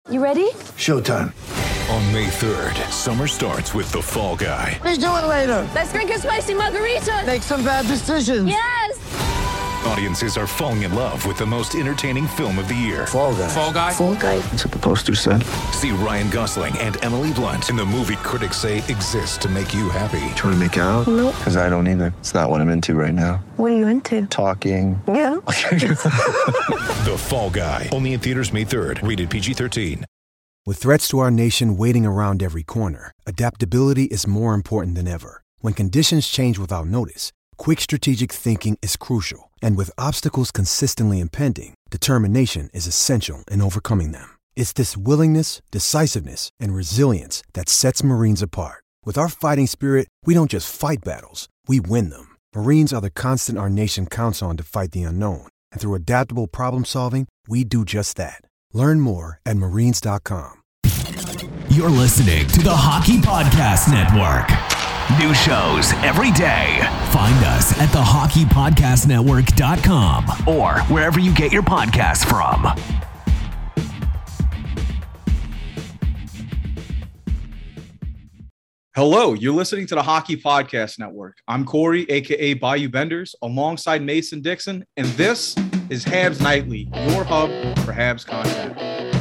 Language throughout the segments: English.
You ready? Showtime. On May 3rd, summer starts with The Fall Guy. Let's do it later. Let's drink a spicy margarita. Make some bad decisions. Yes! Audiences are falling in love with the most entertaining film of the year. Fall Guy. Fall Guy? Fall Guy. That's what the poster said. See Ryan Gosling and Emily Blunt in the movie critics say exists to make you happy. Trying to make it out? Nope. Because I don't either. It's not what I'm into right now. What are you into? Talking. Yeah. The Fall Guy. Only in theaters May 3rd. Rated PG-13. With threats to our nation waiting around every corner, adaptability is more important than ever. When conditions change without notice, quick strategic thinking is crucial. And with obstacles consistently impending, determination is essential in overcoming them. It's this willingness, decisiveness, and resilience that sets Marines apart. With our fighting spirit, we don't just fight battles, we win them. Marines are the constant our nation counts on to fight the unknown. And through adaptable problem solving, we do just that. Learn more at marines.com. You're listening to the Hockey Podcast Network. New shows every day. Find us at thehockeypodcastnetwork.com or wherever you get your podcasts from. Hello, you're listening to the Hockey Podcast Network. I'm Corey, a.k.a. Bayou Benders, alongside Mason Dixon, and this is Habs Nightly, your hub for Habs content.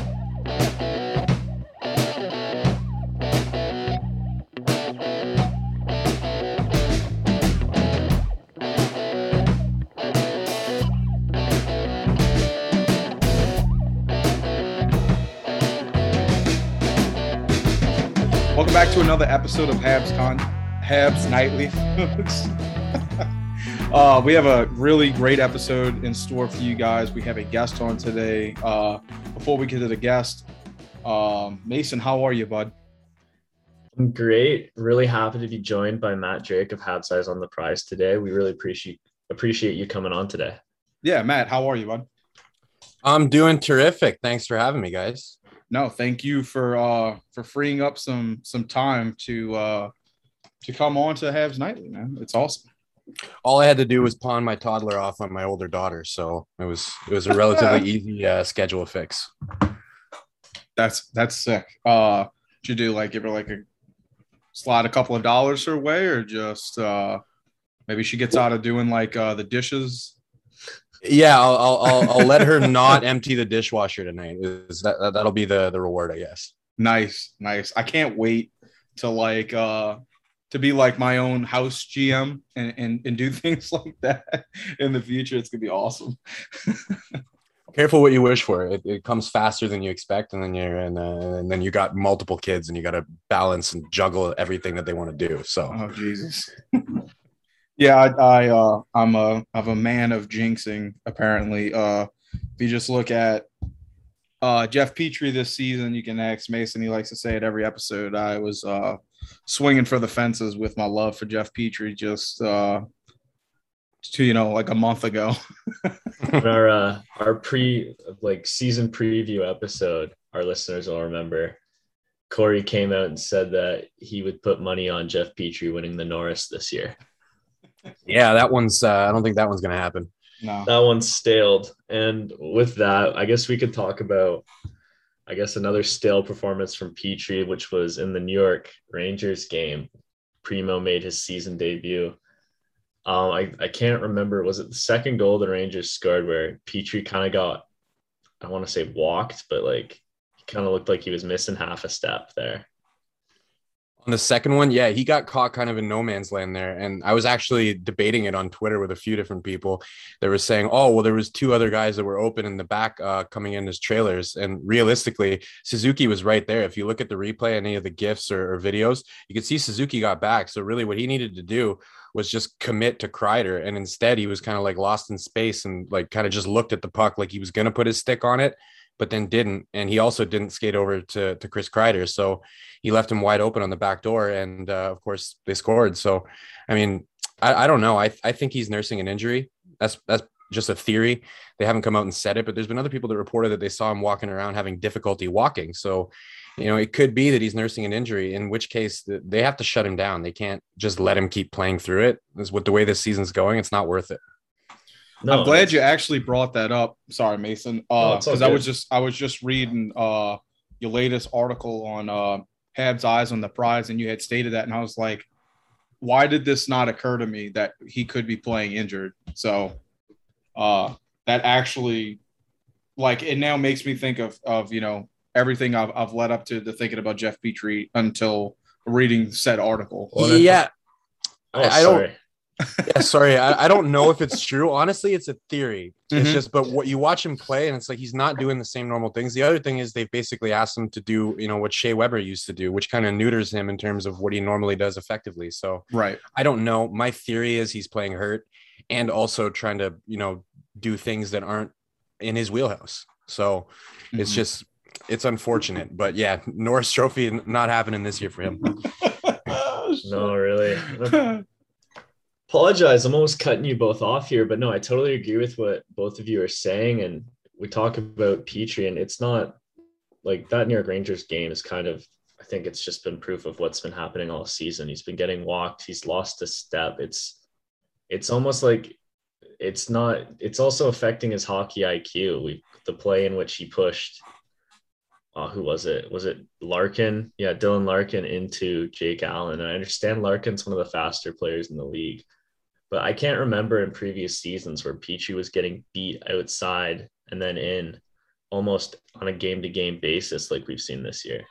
Welcome back to another episode of Habs Nightly. We have a really great episode in store for you guys. We have a guest on today. Before we get to the guest, Mason, how are you, bud? I'm great. Really happy to be joined by Matt Drake of Habs Eyes on the Prize today. We really appreciate you coming on today. Yeah, Matt, how are you, bud? I'm doing terrific. Thanks for having me, guys. No, thank you for freeing up some time to come on to Habs Nightly, man. It's awesome. All I had to do was pawn my toddler off on my older daughter, so it was a relatively easy schedule fix. That's sick. Did you do give her slide a couple of dollars her way, or just maybe she gets out of doing the dishes? Yeah, I'll let her not empty the dishwasher tonight. That'll be the reward, I guess. Nice. I can't wait to be like my own house GM and do things like that in the future. It's gonna be awesome. Careful what you wish for. It comes faster than you expect, and then you got multiple kids, and you got to balance and juggle everything that they want to do. So, oh Jesus. Yeah, I'm a man of jinxing, apparently. If you just look at Jeff Petrie this season, you can ask Mason. He likes to say it every episode. I was swinging for the fences with my love for Jeff Petrie just a month ago. Our season preview episode, our listeners will remember, Corey came out and said that he would put money on Jeff Petrie winning the Norris this year. Yeah, that one's I don't think that one's going to happen. No. That one's staled. And with that, I guess we could talk about, another stale performance from Petrie, which was in the New York Rangers game. Primo made his season debut. I can't remember. Was it the second goal the Rangers scored where Petrie kind of got, I want to say walked, but he kind of looked like he was missing half a step there. On the second one, yeah, he got caught kind of in no man's land there. And I was actually debating it on Twitter with a few different people that were saying, oh, well, there was two other guys that were open in the back coming in as trailers. And realistically, Suzuki was right there. If you look at the replay, any of the GIFs or videos, you could see Suzuki got back. So really what he needed to do was just commit to Kreider. And instead he was kind of lost in space and kind of just looked at the puck like he was going to put his stick on it, but then didn't. And he also didn't skate over to Chris Kreider. So he left him wide open on the back door. And of course they scored. So, I mean, I don't know. I think he's nursing an injury. That's just a theory. They haven't come out and said it, but there's been other people that reported that they saw him walking around having difficulty walking. So, it could be that he's nursing an injury, in which case they have to shut him down. They can't just let him keep playing through it. With the way this season's going, it's not worth it. No, I'm glad you actually brought that up. Sorry, Mason. Because I was just reading your latest article on Habs Eyes on the Prize, and you had stated that, and I was like, why did this not occur to me that he could be playing injured? So that actually, like, it now makes me think of everything I've led up to the thinking about Jeff Petrie until reading said article. Yeah. I don't. Yeah, sorry. I don't know if it's true. Honestly, it's a theory. It's just, but what you watch him play, and it's like he's not doing the same normal things. The other thing is they've basically asked him to do, what Shea Weber used to do, which kind of neuters him in terms of what he normally does effectively. So right. I don't know. My theory is he's playing hurt and also trying to, do things that aren't in his wheelhouse. So it's unfortunate, but yeah, Norris Trophy not happening this year for him. No, really. Apologize, I'm almost cutting you both off here, but no, I totally agree with what both of you are saying. And we talk about Petrie, and it's not like that New York Rangers game is kind of, I think it's just been proof of what's been happening all season. He's been getting walked. He's lost a step. It's almost like it's also affecting his hockey IQ. The play in which he pushed, who was it? Was it Larkin? Yeah, Dylan Larkin into Jake Allen. And I understand Larkin's one of the faster players in the league, but I can't remember in previous seasons where Petrie was getting beat outside and then in almost on a game-to-game basis like we've seen this year.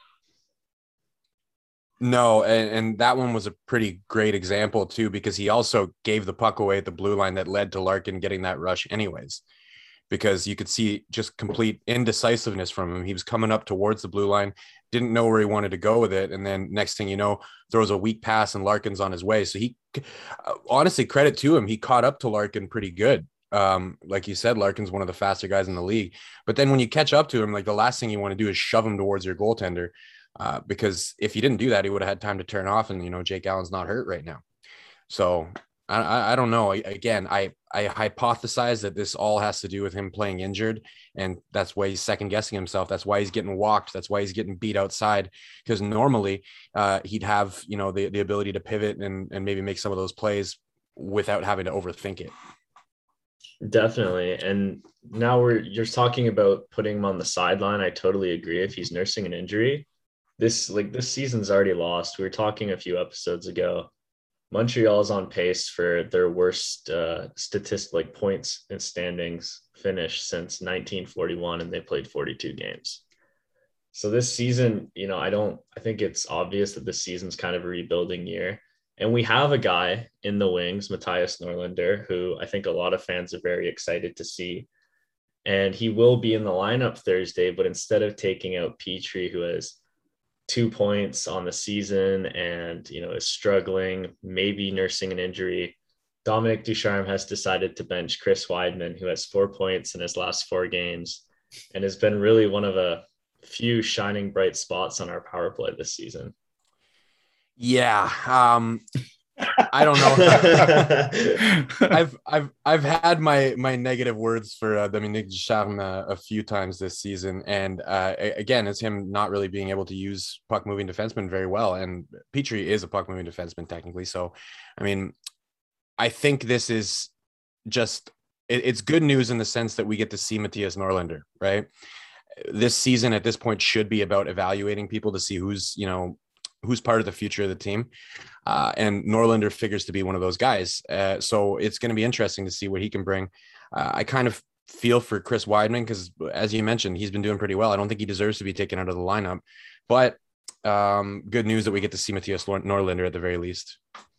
No, and that one was a pretty great example too, because he also gave the puck away at the blue line that led to Larkin getting that rush anyways, because you could see just complete indecisiveness from him. He was coming up towards the blue line, didn't know where he wanted to go with it. And then next thing you know, throws a weak pass and Larkin's on his way. So he, honestly, credit to him, he caught up to Larkin pretty good. Like you said, Larkin's one of the faster guys in the league. But then when you catch up to him, like the last thing you want to do is shove him towards your goaltender, because if you didn't do that, he would have had time to turn off. And, Jake Allen's not hurt right now. So I don't know. Again, I hypothesize that this all has to do with him playing injured, and that's why he's second guessing himself. That's why he's getting walked. That's why he's getting beat outside, because normally he'd have, the ability to pivot and maybe make some of those plays without having to overthink it. Definitely. And now you're talking about putting him on the sideline. I totally agree. If he's nursing an injury, this season's already lost. We were talking a few episodes ago. Montreal's on pace for their worst points and standings finish since 1941, and they played 42 games. So this season, I think it's obvious that this season's kind of a rebuilding year. And we have a guy in the wings, Mattias Norlinder, who I think a lot of fans are very excited to see. And he will be in the lineup Thursday, but instead of taking out Petrie, who has 2 points on the season and, is struggling, maybe nursing an injury, Dominic Ducharme has decided to bench Chris Weidman, who has 4 points in his last 4 games and has been really one of a few shining bright spots on our power play this season. Yeah. I don't know. I've had my negative words for Dominique Ducharme a few times this season, and again, it's him not really being able to use puck moving defensemen very well. And Petrie is a puck moving defenseman technically, so I think this is just it's good news in the sense that we get to see Mattias Norlinder, right? This season at this point should be about evaluating people to see who's part of the future of the team. And Norlinder figures to be one of those guys. So it's going to be interesting to see what he can bring. I kind of feel for Chris Weidman because, as you mentioned, he's been doing pretty well. I don't think he deserves to be taken out of the lineup. But good news that we get to see Mattias Norlinder at the very least.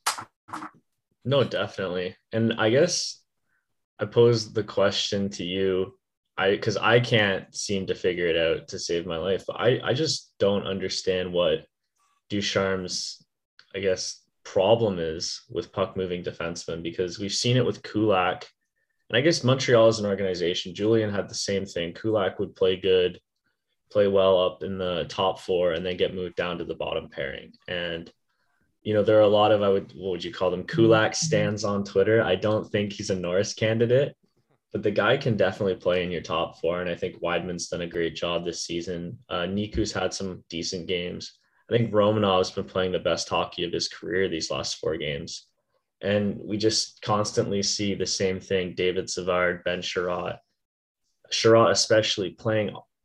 No, definitely. And I guess I posed the question to you, because I can't seem to figure it out to save my life. I just don't understand what Ducharme's, I guess, problem is with puck moving defensemen, because we've seen it with Kulak, and I guess Montreal as an organization, Julien had the same thing. Kulak would play well up in the top 4 and then get moved down to the bottom pairing. And there are a lot of, what would you call them, Kulak stands on Twitter. I don't think he's a Norris candidate, but the guy can definitely play in your top 4. And I think Weidman's done a great job this season. Niku's had some decent games. I think Romanov's been playing the best hockey of his career these last 4 games. And we just constantly see the same thing. David Savard, Ben Sherratt especially playing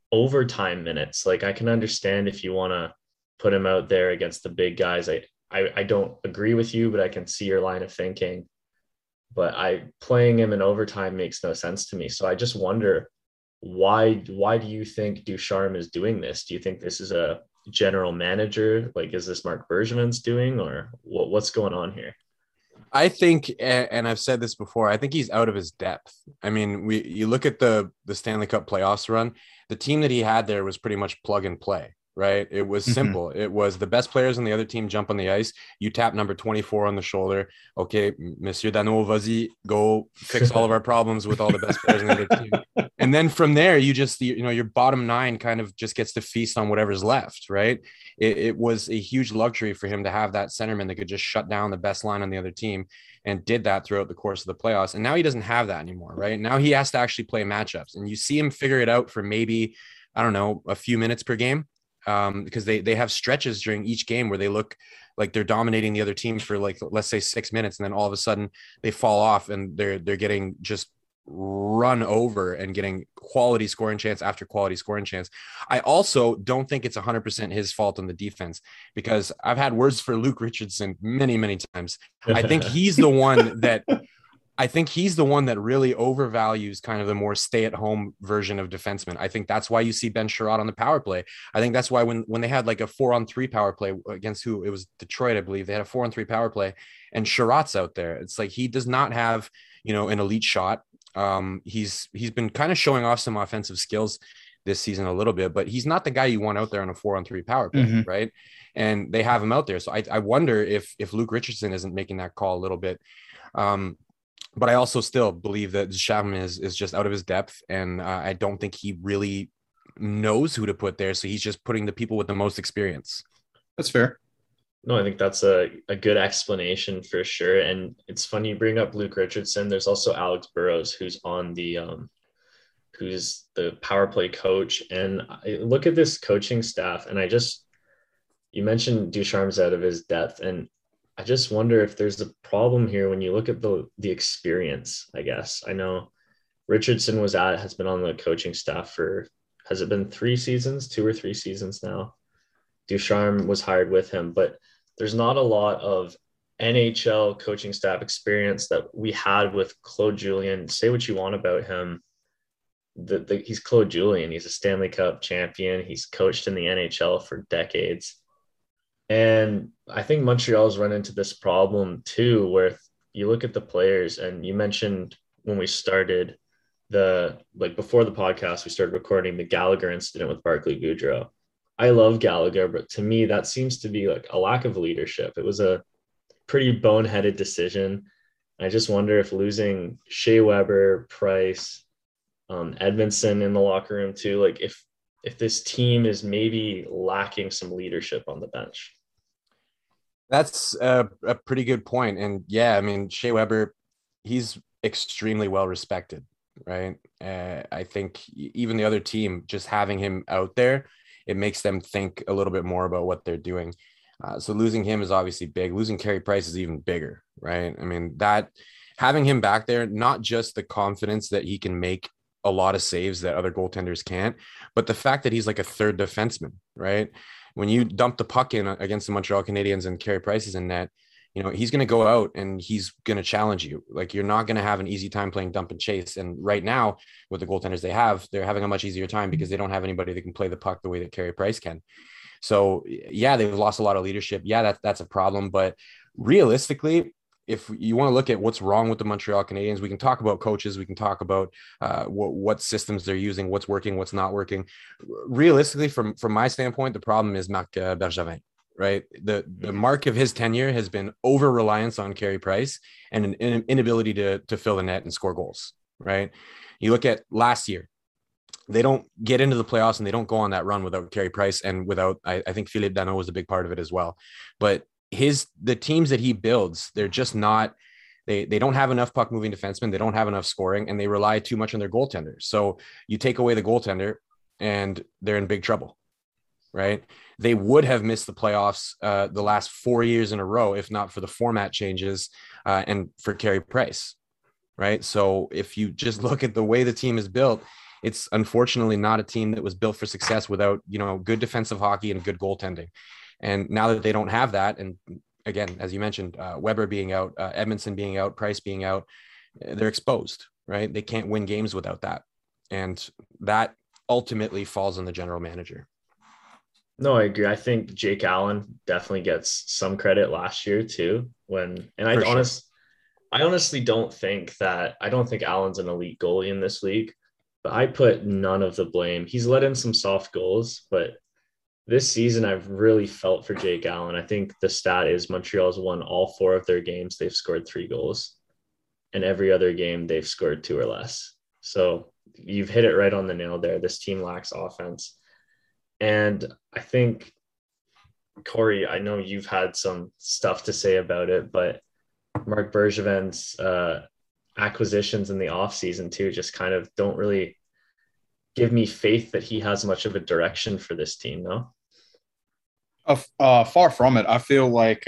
overtime minutes. Like, I can understand if you want to put him out there against the big guys. I don't agree with you, but I can see your line of thinking. But playing him in overtime makes no sense to me. So I just wonder, why do you think Ducharme is doing this? Do you think this is a general manager? Like, is this Marc Bergevin's doing, or what's going on here? I think, and I've said this before, I think he's out of his depth. I mean, you look at the Stanley Cup playoffs run, the team that he had there was pretty much plug and play, right? It was simple. It was the best players on the other team jump on the ice. You tap number 24 on the shoulder. Okay, Monsieur Danault, vas-y, go fix all of our problems with all the best players on the other team. And then from there, you just, your bottom nine kind of just gets to feast on whatever's left, right? It was a huge luxury for him to have that centerman that could just shut down the best line on the other team, and did that throughout the course of the playoffs. And now he doesn't have that anymore, right? Now he has to actually play matchups, and you see him figure it out for maybe, I don't know, a few minutes per game, because they have stretches during each game where they look like they're dominating the other team for, like, let's say 6 minutes, and then all of a sudden they fall off and they're getting just run over and getting quality scoring chance after quality scoring chance. I also don't think it's 100% his fault on the defense, because I've had words for Luke Richardson many, many times. I think he's the one that really overvalues kind of the more stay-at-home version of defensemen. I think that's why you see Ben Sherratt on the power play. I think that's why when they had like a 4-on-3 power play against it was Detroit, I believe, they had a 4-on-3 power play, and Sherratt's out there. It's like he does not have, an elite shot. He's been kind of showing off some offensive skills this season a little bit, but he's not the guy you want out there on a 4-on-3 power play, right? And they have him out there. So I wonder if Luke Richardson isn't making that call a little bit. But I also still believe that Ducharme is just out of his depth, and I don't think he really knows who to put there. So he's just putting the people with the most experience. That's fair. No, I think that's a good explanation for sure. And it's funny you bring up Luke Richardson. There's also Alex Burrows, who's on who's the power play coach. And I look at this coaching staff, and you mentioned Ducharme's out of his depth, and I just wonder if there's a problem here when you look at the experience, I guess. I know Richardson has been on the coaching staff for, has it been 3 seasons, 2 or 3 seasons now? Ducharme was hired with him, but there's not a lot of NHL coaching staff experience that we had with Claude Julien. Say what you want about him. He's Claude Julien. He's a Stanley Cup champion. He's coached in the NHL for decades. And I think Montreal's run into this problem too, where you look at the players, and you mentioned when we started before the podcast, we started recording the Gallagher incident with Barclay Goodrow. I love Gallagher, but to me, that seems to be like a lack of leadership. It was a pretty boneheaded decision. I just wonder if losing Shea Weber, Price, Edmondson in the locker room too, like if this team is maybe lacking some leadership on the bench. That's a pretty good point. And yeah, I mean, Shea Weber, he's extremely well respected, right? I think even the other team, just having him out there, it makes them think a little bit more about what they're doing. So losing him is obviously big. Losing Carey Price is even bigger, right? I mean, that having him back there, not just the confidence that he can make a lot of saves that other goaltenders can't, but the fact that he's like a third defenseman, right? When you dump the puck in against the Montreal Canadiens and Carey Price is in net, he's going to go out and he's going to challenge you. Like, you're not going to have an easy time playing dump and chase. And right now, with the goaltenders they're having a much easier time because they don't have anybody that can play the puck the way that Carey Price can. So yeah, they've lost a lot of leadership. Yeah, that's a problem. But realistically, if you want to look at what's wrong with the Montreal Canadiens, we can talk about coaches. We can talk about what systems they're using, what's working, what's not working. Realistically, from my standpoint, the problem is Marc Bergevin. Right. The mark of his tenure has been over reliance on Carey Price and an inability to fill the net and score goals. Right. You look at last year, they don't get into the playoffs and they don't go on that run without Carey Price and without, I think Philippe Danault was a big part of it as well. But the teams that he builds, they're just not, they don't have enough puck moving defensemen. They don't have enough scoring, and they rely too much on their goaltender. So you take away the goaltender and they're in big trouble. Right. They would have missed the playoffs the last 4 years in a row, if not for the format changes and for Carey Price. Right. So if you just look at the way the team is built, It's unfortunately not a team that was built for success without, good defensive hockey and good goaltending. And now that they don't have that, and again, as you mentioned, Weber being out, Edmondson being out, Price being out, they're exposed, right? They can't win games without that. And that ultimately falls on the general manager. No, I agree. I think Jake Allen definitely gets some credit last year too. I honestly don't think Allen's an elite goalie in this league, but I put none of the blame. He's let in some soft goals, but this season I've really felt for Jake Allen. I think the stat is Montreal's won all 4 of their games. They've scored 3 goals, and every other game they've scored 2 or less. So you've hit it right on the nail there. This team lacks offense. And I think, Corey, I know you've had some stuff to say about it, but Marc Bergevin's acquisitions in the offseason too just kind of don't really give me faith that he has much of a direction for this team, no? Far from it. I feel like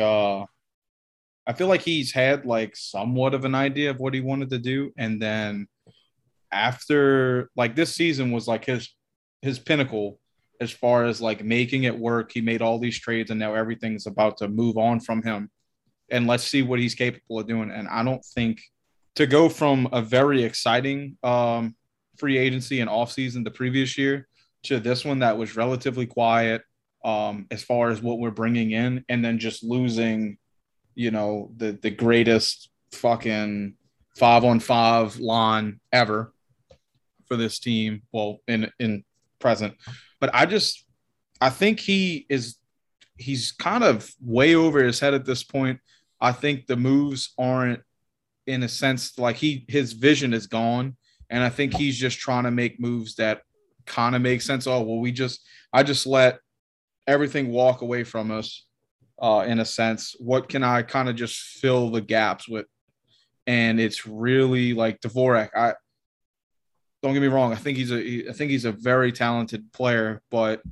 he's had like somewhat of an idea of what he wanted to do, and then after, like, this season was like his pinnacle as far as like making it work. He made all these trades, and now everything's about to move on from him, and let's see what he's capable of doing. And I don't think to go from a very exciting free agency and offseason the previous year to this one that was relatively quiet as far as what we're bringing in, and then just losing, the greatest fucking 5-on-5 line ever for this team. Well, in present, but I think he's kind of way over his head at this point. I think the moves aren't, in a sense, like his vision is gone. And I think he's just trying to make moves that kind of make sense. Oh, well, I just let everything walk away from us in a sense. What can I kind of just fill the gaps with? And it's really like Dvorak. Don't get me wrong. I think he's a very talented player, but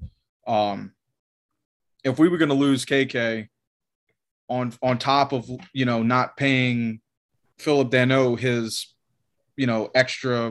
if we were going to lose KK on top of, not paying Philip Danault his, extra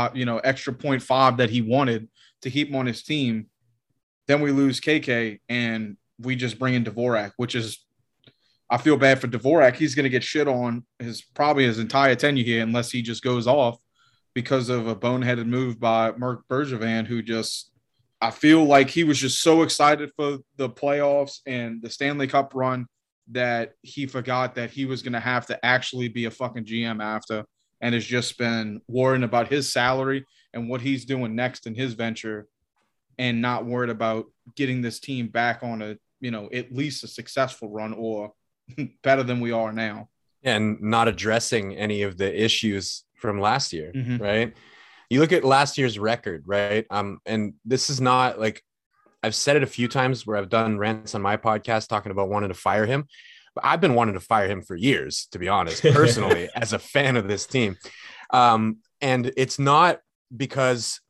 0.5 that he wanted to keep him on his team, then we lose KK and we just bring in Dvorak, which is, I feel bad for Dvorak. He's going to get shit on probably his entire tenure here unless he just goes off because of a boneheaded move by Marc Bergevin, who just, I feel like he was just so excited for the playoffs and the Stanley Cup run that he forgot that he was going to have to actually be a fucking GM after, and has just been worrying about his salary and what he's doing next in his venture, and not worried about getting this team back on a, at least a successful run or better than we are now. And not addressing any of the issues from last year, right? You look at last year's record, right? And this is not like, I've said it a few times where I've done rants on my podcast talking about wanting to fire him, but I've been wanting to fire him for years, to be honest, personally, as a fan of this team. And it's not because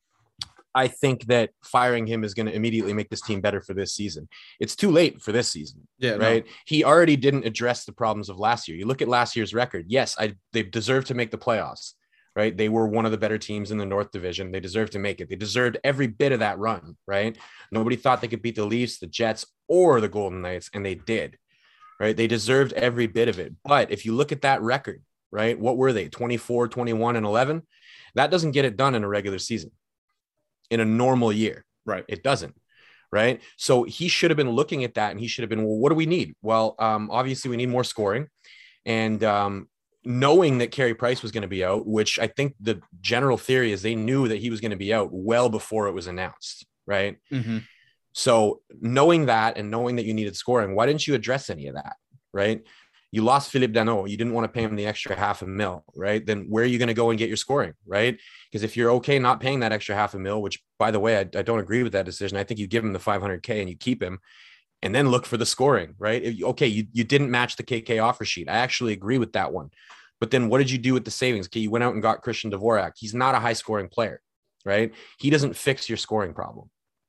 I think that firing him is going to immediately make this team better for this season. It's too late for this season, right? No. He already didn't address the problems of last year. You look at last year's record. Yes, they deserve to make the playoffs, right? They were one of the better teams in the North Division. They deserved to make it. They deserved every bit of that run, right? Nobody thought they could beat the Leafs, the Jets, or the Golden Knights, and they did, right? They deserved every bit of it. But if you look at that record, right, what were they? 24, 21, and 11? That doesn't get it done in a regular season. In a normal year, right? It doesn't, right? So he should have been looking at that, and he should have been, well, what do we need? Well, obviously we need more scoring, and knowing that Carey Price was going to be out, which I think the general theory is they knew that he was going to be out well before it was announced, right? Mm-hmm. So knowing that and knowing that you needed scoring, why didn't you address any of that, right? You lost Philippe Danault. You didn't want to pay him the extra $500,000, right? Then where are you going to go and get your scoring, right? Because if you're okay not paying that extra $500,000, which, by the way, I don't agree with that decision. I think you give him the $500K and you keep him, and then look for the scoring, right? You didn't match the KK offer sheet. I actually agree with that one. But then what did you do with the savings? Okay, you went out and got Christian Dvorak. He's not a high-scoring player, right? He doesn't fix your scoring problem.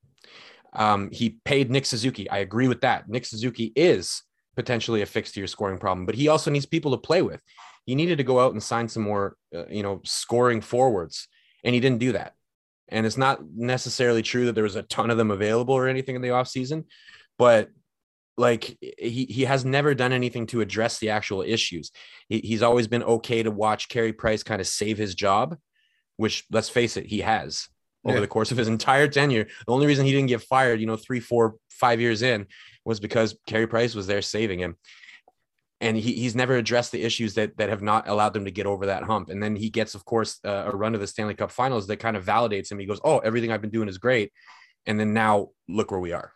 He paid Nick Suzuki. I agree with that. Nick Suzuki is potentially a fix to your scoring problem, but he also needs people to play with. He needed to go out and sign some more, scoring forwards, and he didn't do that, And it's not necessarily true that there was a ton of them available or anything in the offseason, but like he has never done anything to address the actual issues. He's always been okay to watch Carey Price kind of save his job, which, let's face it, he has over the course of his entire tenure. The only reason he didn't get fired, 3, 4, 5 years in, was because Carey Price was there saving him. And he's never addressed the issues that have not allowed them to get over that hump. And then he gets, of course, a run to the Stanley Cup Finals that kind of validates him. He goes, oh, everything I've been doing is great. And then now look where we are.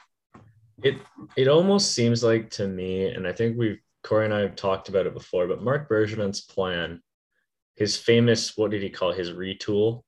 It almost seems like to me, and I think Corey and I have talked about it before, but Marc Bergevin's plan, his famous, what did he call his retool,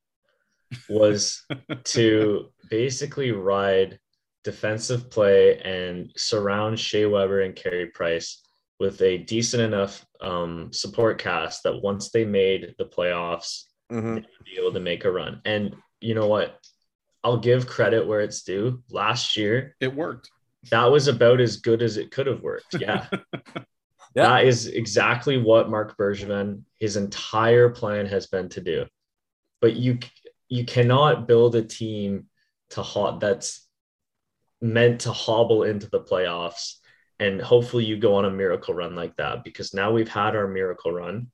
was to basically ride defensive play and surround Shea Weber and Carey Price with a decent enough support cast that once they made the playoffs, they would be able to make a run. And you know what? I'll give credit where it's due. Last year, it worked. That was about as good as it could have worked. Yeah. That is exactly what Marc Bergevin, his entire plan has been to do. But you cannot build a team that's meant to hobble into the playoffs. And hopefully you go on a miracle run like that, because now we've had our miracle run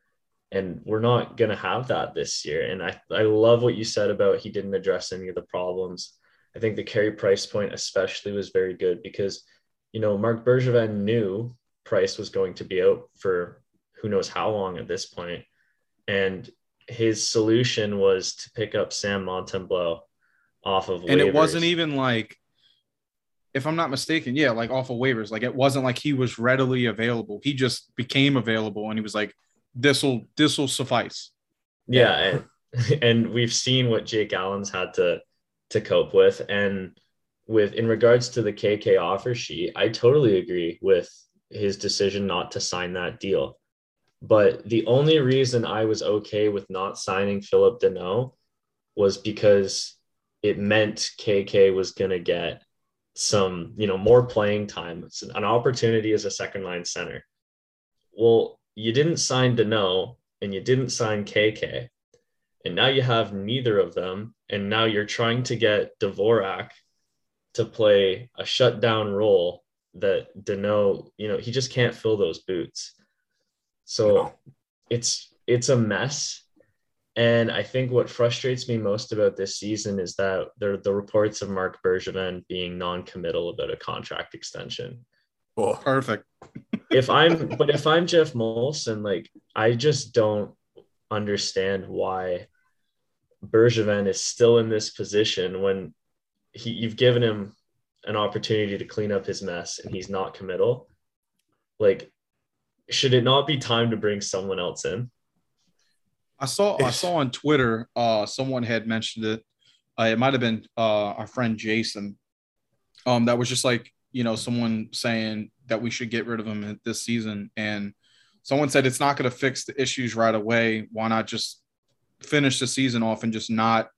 and we're not going to have that this year. And I love what you said about he didn't address any of the problems. I think the Carey Price point especially was very good because, Marc Bergevin knew Price was going to be out for who knows how long at this point. And his solution was to pick up Sam Montembeault off of waivers. And it wasn't even like, if I'm not mistaken, like off of waivers. Like it wasn't like he was readily available. He just became available and he was like, this'll suffice. Yeah. And we've seen what Jake Allen's had to cope with. And in regards to the KK offer sheet, I totally agree with his decision not to sign that deal. But the only reason I was okay with not signing Phillip Danault was because it meant KK was going to get some, more playing time. It's an opportunity as a second line center. Well, you didn't sign Danault and you didn't sign KK. And now you have neither of them. And now you're trying to get Dvorak to play a shutdown role that Danault, he just can't fill those boots. So it's a mess. And I think what frustrates me most about this season is that the reports of Marc Bergevin being non-committal about a contract extension. Oh, perfect. if I'm Jeff Molson, like, I just don't understand why Bergevin is still in this position when you've given him an opportunity to clean up his mess and he's not committal. Like, should it not be time to bring someone else in? I saw on Twitter, someone had mentioned it. It might've been our friend Jason. That was just like, someone saying that we should get rid of him this season. And someone said, it's not going to fix the issues right away. Why not just finish the season off and just not,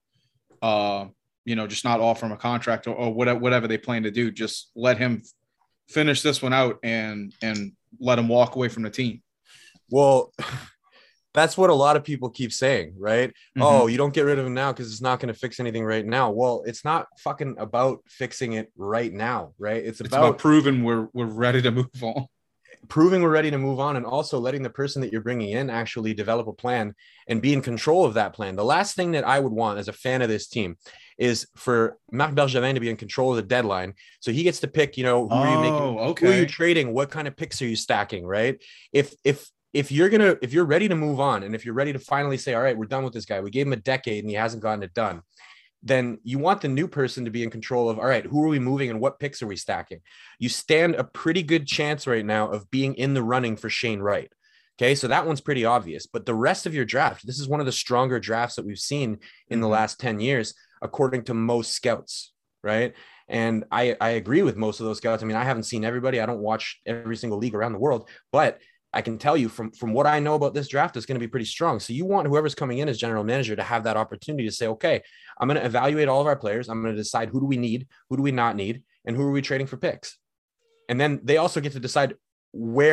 just not offer him a contract or whatever they plan to do. Just let him finish this one out and let him walk away from the team. Well, that's what a lot of people keep saying, right? Mm-hmm. Oh, you don't get rid of him now because it's not going to fix anything right now. Well, it's not fucking about fixing it right now, right? It's about proving we're ready to move on. Proving we're ready to move on, and also letting the person that you're bringing in actually develop a plan and be in control of that plan. The last thing that I would want as a fan of this team is for Marc Bergevin to be in control of the deadline. So he gets to pick, who are you making, who are you trading? What kind of picks are you stacking, right? If you're ready to move on, and if you're ready to finally say, all right, we're done with this guy, we gave him a decade and he hasn't gotten it done, then you want the new person to be in control of, all right, who are we moving and what picks are we stacking? You stand a pretty good chance right now of being in the running for Shane Wright. Okay, so that one's pretty obvious. But the rest of your draft, this is one of the stronger drafts that we've seen in the last 10 years, according to most scouts, right? And I agree with most of those scouts. I mean, I haven't seen everybody. I don't watch every single league around the world, but I can tell you from what I know about this draft, it's going to be pretty strong. So you want whoever's coming in as general manager to have that opportunity to say, okay, I'm going to evaluate all of our players. I'm going to decide who do we need, who do we not need, and who are we trading for picks? And then they also get to decide where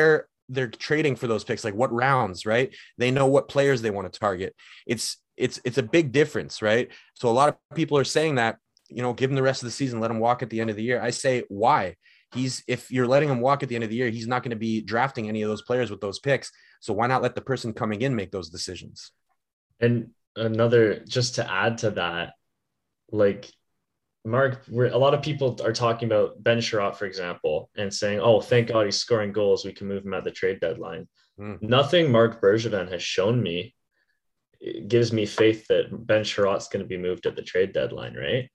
they're trading for those picks, like what rounds, right? They know what players they want to target. It's a big difference, right? So a lot of people are saying that, give him the rest of the season, let him walk at the end of the year. I say, why? If you're letting him walk at the end of the year, he's not going to be drafting any of those players with those picks. So why not let the person coming in make those decisions? And another, just to add to that, like Mark, a lot of people are talking about Ben Sherratt, for example, and saying, oh, thank God he's scoring goals. We can move him at the trade deadline. Nothing Marc Bergevin has shown me gives me faith that Ben Sherratt's going to be moved at the trade deadline, right?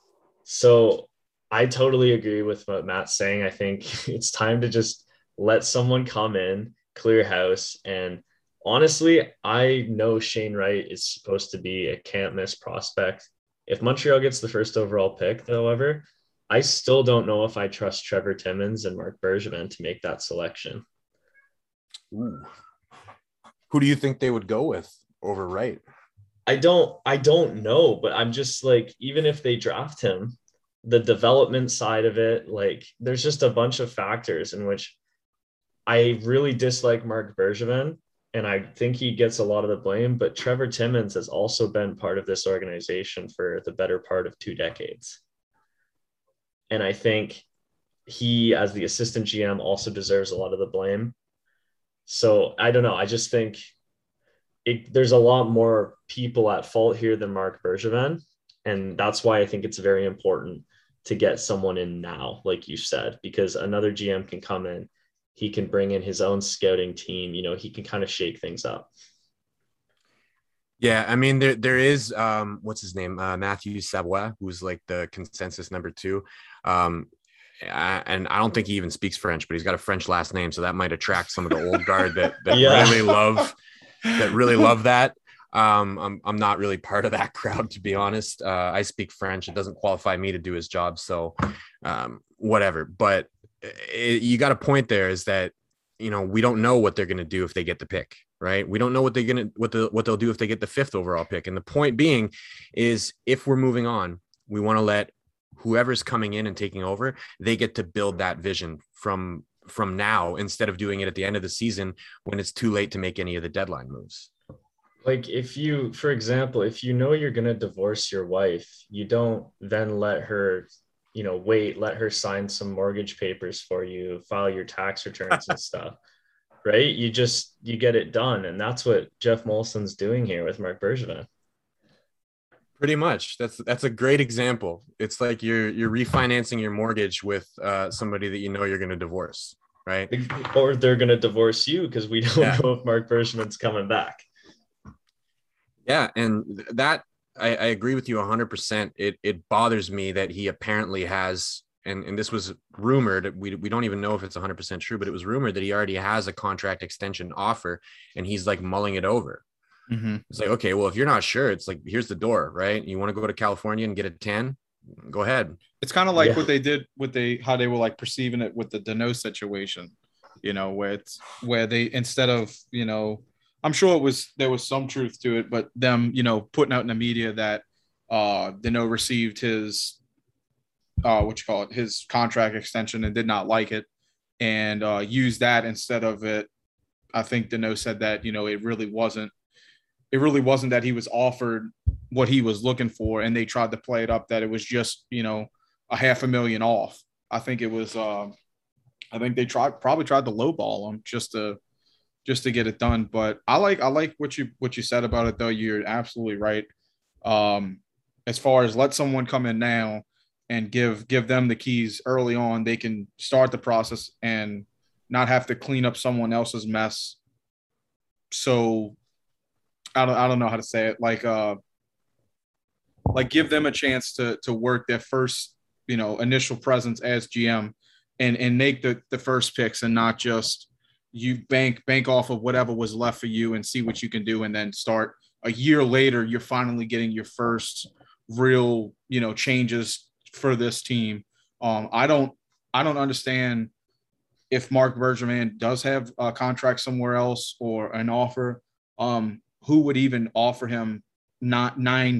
So I totally agree with what Matt's saying. I think it's time to just let someone come in, clear house. And honestly, I know Shane Wright is supposed to be a can't miss prospect. If Montreal gets the first overall pick, however, I still don't know if I trust Trevor Timmins and Marc Bergevin to make that selection. Ooh. Who do you think they would go with over Wright? I don't know, but I'm just like, even if they draft him, the development side of it, like there's just a bunch of factors in which I really dislike Marc Bergevin, and I think he gets a lot of the blame, but Trevor Timmins has also been part of this organization for the better part of 2 decades. And I think he, as the assistant GM, also deserves a lot of the blame. So I don't know. I just think there's a lot more people at fault here than Marc Bergevin. And that's why I think it's very important to get someone in now, like you said, because another GM can come in. He can bring in his own scouting team. He can kind of shake things up. Yeah, I mean, there is what's his name, Matthew Savoie, who's like the consensus number 2, and I don't think he even speaks French, but he's got a French last name, so that might attract some of the old guard that really love that. I'm not really part of that crowd, to be honest. I speak French. It doesn't qualify me to do his job, so whatever. But you got a point there, is that we don't know what they're going to do if they get the pick, right? We don't know what they'll do if they get the 5th overall pick. And the point being is, if we're moving on, we want to let whoever's coming in and taking over, they get to build that vision from now, instead of doing it at the end of the season when it's too late to make any of the deadline moves. Like for example, if you're going to divorce your wife, you don't then let her, let her sign some mortgage papers for you, file your tax returns and stuff, right? You get it done. And that's what Jeff Molson's doing here with Marc Bergevin. Pretty much. That's a great example. It's like you're refinancing your mortgage with somebody that you're going to divorce, right? Or they're going to divorce you, because we don't know if Marc Bergevin's coming back. Yeah, and that I agree with you 100%. It bothers me that he apparently has, and this was rumored. We don't even know if it's 100% true, but it was rumored that he already has a contract extension offer, and he's like mulling it over. Mm-hmm. It's like, okay, well, if you're not sure, it's like, here's the door, right? You want to go to California and get a 10? Go ahead. It's kind of like what they did, how they were like perceiving it with the Danault situation, where they, instead of, I'm sure there was some truth to it, but them, putting out in the media that Danault received his, his contract extension and did not like it, and used that instead of it. I think Danault said that, it really wasn't that he was offered what he was looking for, and they tried to play it up that it was just, $500,000 off. I think it was, I think they probably tried to lowball him just to get it done. But I like what you said about it, though. You're absolutely right. As far as let someone come in now and give them the keys early on, they can start the process and not have to clean up someone else's mess. So I don't know how to say it. Like give them a chance to work their first, initial presence as GM and make the first picks, and not just you bank off of whatever was left for you and see what you can do. And then start a year later, you're finally getting your first real, changes for this team. I don't understand if Marc Bergevin does have a contract somewhere else or an offer, who would even offer him not 9+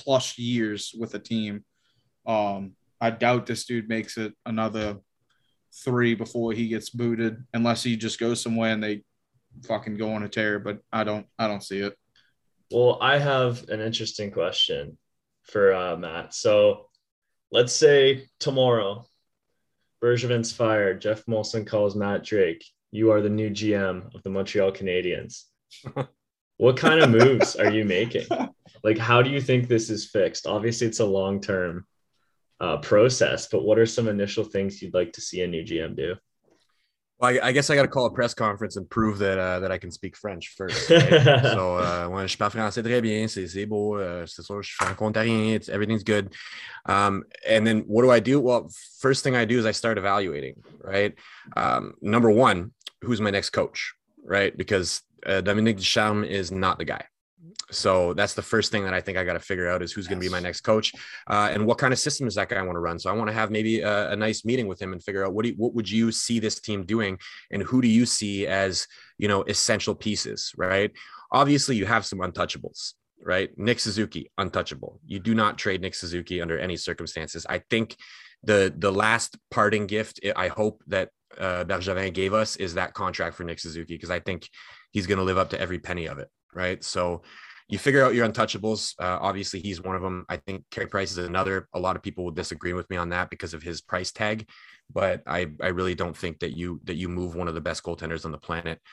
years with a team. I doubt this dude makes it another 3 before he gets booted, unless he just goes somewhere and they fucking go on a tear. But I don't see it. Well, I have an interesting question for Matt. So let's say tomorrow, Bergevin's fired. Jeff Molson calls Matt Drake. You are the new GM of the Montreal Canadiens. What kind of moves are you making? Like, how do you think this is fixed? Obviously, it's a long-term process, but what are some initial things you'd like to see a new GM do? Well, I guess I got to call a press conference and prove that I can speak French first. Right? So, ouais, je parle français très bien. C'est beau. C'est sûr, je suis franco-ontarien. Everything's good. And then what do? Well, first thing I do is I start evaluating, right? Number one, who's my next coach, right? Because Dominique Ducharme is not the guy. So that's the first thing that I think I got to figure out is who's going to be my next coach, and what kind of system does that guy want to run. So I want to have maybe a nice meeting with him and figure out what would you see this team doing, and who do you see as, essential pieces, right? Obviously, you have some untouchables, right? Nick Suzuki, untouchable. You do not trade Nick Suzuki under any circumstances. I think the last parting gift I hope that Bergevin gave us is that contract for Nick Suzuki, because I think he's going to live up to every penny of it, right? So you figure out your untouchables. Obviously, he's one of them. I think Carey Price is another. A lot of people will disagree with me on that because of his price tag, but I really don't think that you move one of the best goaltenders on the planet.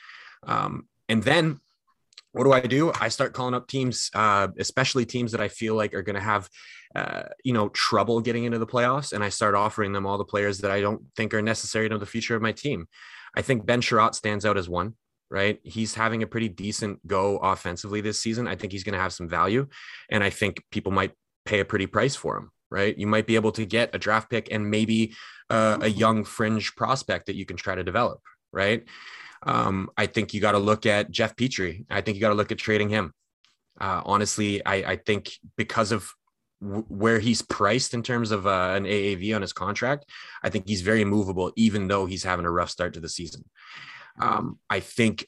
And then what do? I start calling up teams, especially teams that I feel like are going to have, trouble getting into the playoffs. And I start offering them all the players that I don't think are necessary to the future of my team. I think Ben Chiarot stands out as one. Right. He's having a pretty decent go offensively this season. I think he's going to have some value, and I think people might pay a pretty price for him. Right. You might be able to get a draft pick and maybe a young fringe prospect that you can try to develop. Right. I think you got to look at Jeff Petrie. I think you got to look at trading him. Honestly, I think because of where he's priced in terms of an AAV on his contract, I think he's very movable, even though he's having a rough start to the season. I think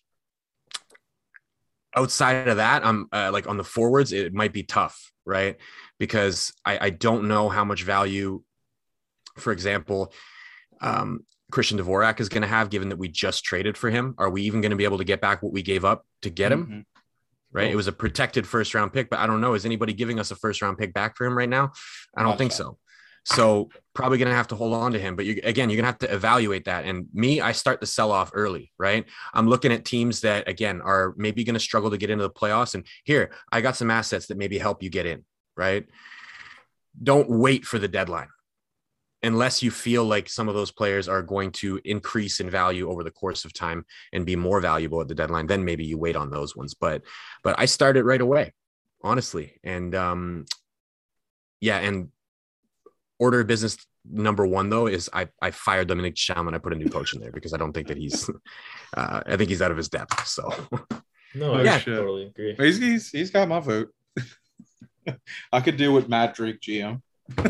outside of that, I'm like on the forwards, it might be tough, right? Because I don't know how much value, for example, Christian Dvorak is going to have, given that we just traded for him. Are we even going to be able to get back what we gave up to get him? Mm-hmm. Right. Oh. It was a protected first round pick, but I don't know. Is anybody giving us a first round pick back for him right now? I don't think so. So probably going to have to hold on to him, but you're going to have to evaluate that. And I start the sell off early, right? I'm looking at teams that, again, are maybe going to struggle to get into the playoffs. And here, I got some assets that maybe help you get in, right? Don't wait for the deadline unless you feel like some of those players are going to increase in value over the course of time and be more valuable at the deadline. Then maybe you wait on those ones. But I started right away, honestly. And and order of business number one, though, is I fired Dominique Ducharme and I put a new coach in there because I don't think that he's I think he's out of his depth. So no, I totally agree. He's got my vote. I could deal with Matt Drake GM.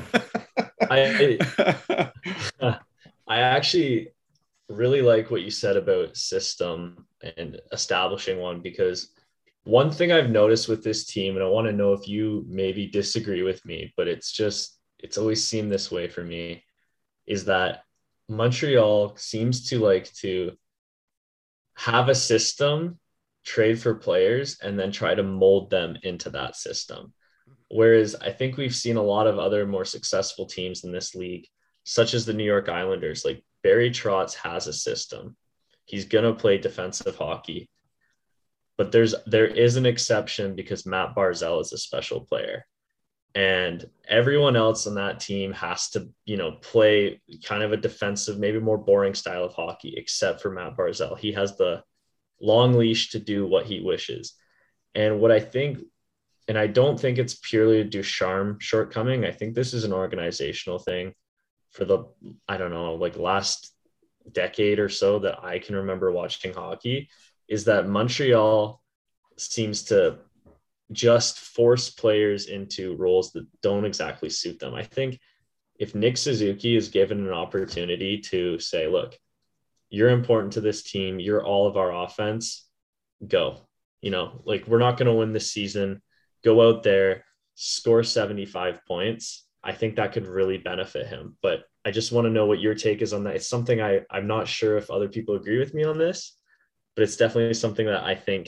I actually really like what you said about system and establishing one, because one thing I've noticed with this team, and I want to know if you maybe disagree with me, but it's always seemed this way for me, is that Montreal seems to like to have a system, trade for players, and then try to mold them into that system. Whereas I think we've seen a lot of other more successful teams in this league, such as the New York Islanders. Like Barry Trotz has a system. He's going to play defensive hockey. But there is an exception, because Matt Barzal is a special player. And everyone else on that team has to, play kind of a defensive, maybe more boring style of hockey, except for Matt Barzal. He has the long leash to do what he wishes. And what I think, and I don't think it's purely a Ducharme shortcoming. I think this is an organizational thing for last decade or so that I can remember watching hockey, is that Montreal seems to just force players into roles that don't exactly suit them. I think if Nick Suzuki is given an opportunity to say, look, you're important to this team, you're all of our offense, go. We're not going to win this season. Go out there, score 75 points. I think that could really benefit him. But I just want to know what your take is on that. It's something I'm not sure if other people agree with me on this, but it's definitely something that I think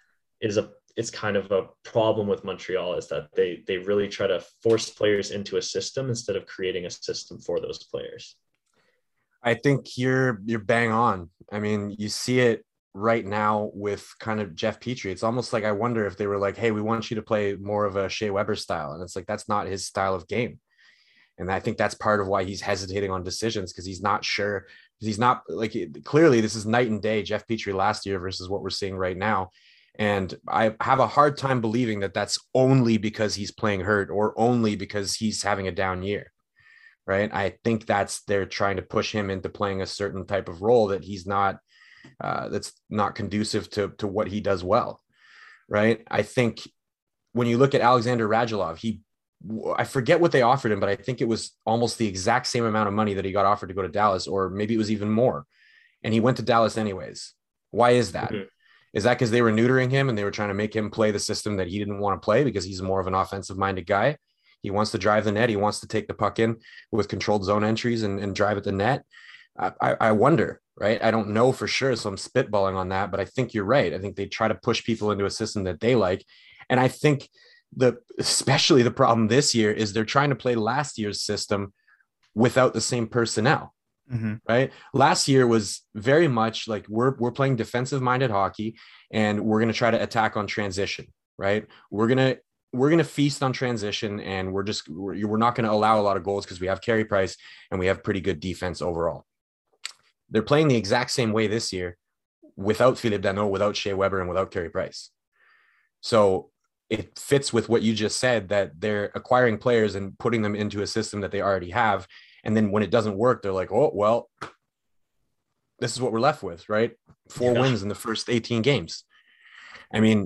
it's kind of a problem with Montreal, is that they really try to force players into a system instead of creating a system for those players. I think you're bang on. I mean, you see it right now with kind of Jeff Petrie. It's almost like I wonder if they were like, hey, we want you to play more of a Shea Weber style. And it's like, that's not his style of game. And I think that's part of why he's hesitating on decisions, because he's not sure. He's not like, clearly this is night and day, Jeff Petrie last year versus what we're seeing right now. And I have a hard time believing that that's only because he's playing hurt or only because he's having a down year. Right. I think they're trying to push him into playing a certain type of role that he's not, that's not conducive to what he does well. Right. I think when you look at Alexander Radulov, I forget what they offered him, but I think it was almost the exact same amount of money that he got offered to go to Dallas, or maybe it was even more. And he went to Dallas anyways. Why is that? Mm-hmm. Is that because they were neutering him and they were trying to make him play the system that he didn't want to play because he's more of an offensive minded guy? He wants to drive the net. He wants to take the puck in with controlled zone entries and drive at the net. I wonder, right? I don't know for sure, so I'm spitballing on that, but I think you're right. I think they try to push people into a system that they like. And I think especially the problem this year is they're trying to play last year's system without the same personnel, right? Last year was very much like we're playing defensive minded hockey and we're going to try to attack on transition, right? We're going to feast on transition, and we're not going to allow a lot of goals because we have Carey Price and we have pretty good defense overall. They're playing the exact same way this year without Philippe Danault, without Shea Weber, and without Carey Price. So it fits with what you just said, that they're acquiring players and putting them into a system that they already have. And then when it doesn't work, they're like, oh, well, this is what we're left with, right? 4 wins in the first 18 games. I mean,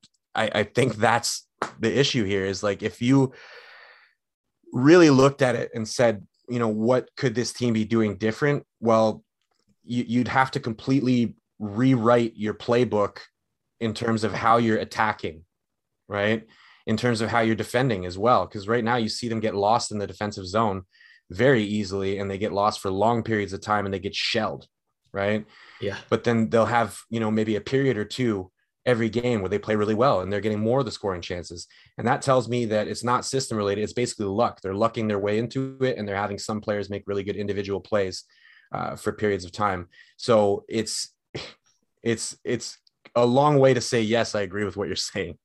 I think that's the issue here, is like, if you really looked at it and said, you know, what could this team be doing different? Well, you'd have to completely rewrite your playbook in terms of how you're attacking, right? In terms of how you're defending as well. Because right now you see them get lost in the defensive zone very easily, and they get lost for long periods of time and they get shelled, right? Yeah. But then they'll have, you know, maybe a period or two every game where they play really well and they're getting more of the scoring chances. And that tells me that it's not system related. It's basically luck. They're lucking their way into it, and they're having some players make really good individual plays for periods of time. So it's a long way to say, yes, I agree with what you're saying.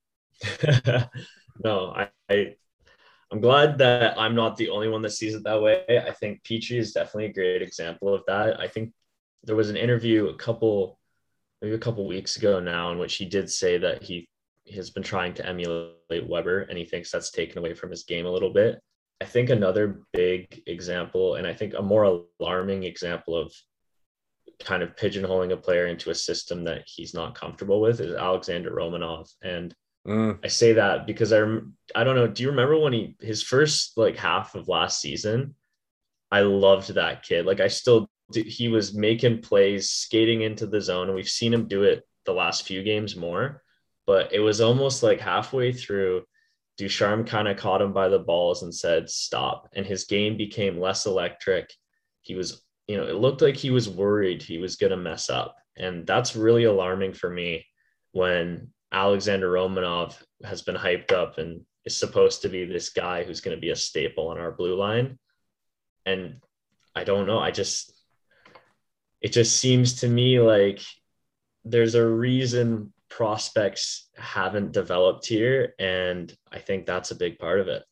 No, I'm glad that I'm not the only one that sees it that way. I think Petrie is definitely a great example of that. I think there was an interview maybe a couple weeks ago now, in which he did say that he has been trying to emulate Weber, and he thinks that's taken away from his game a little bit. I think another big example, and I think a more alarming example of kind of pigeonholing a player into a system that he's not comfortable with, is Alexander Romanov. And I say that because I don't know, do you remember when his first like half of last season? I loved that kid. Like, he was making plays, skating into the zone, and we've seen him do it the last few games more. But it was almost like halfway through, Ducharme kind of caught him by the balls and said, stop. And his game became less electric. He was, you know, it looked like he was worried he was going to mess up. And that's really alarming for me when Alexander Romanov has been hyped up and is supposed to be this guy who's going to be a staple on our blue line. And I don't know. It just seems to me like there's a reason prospects haven't developed here. And I think that's a big part of it.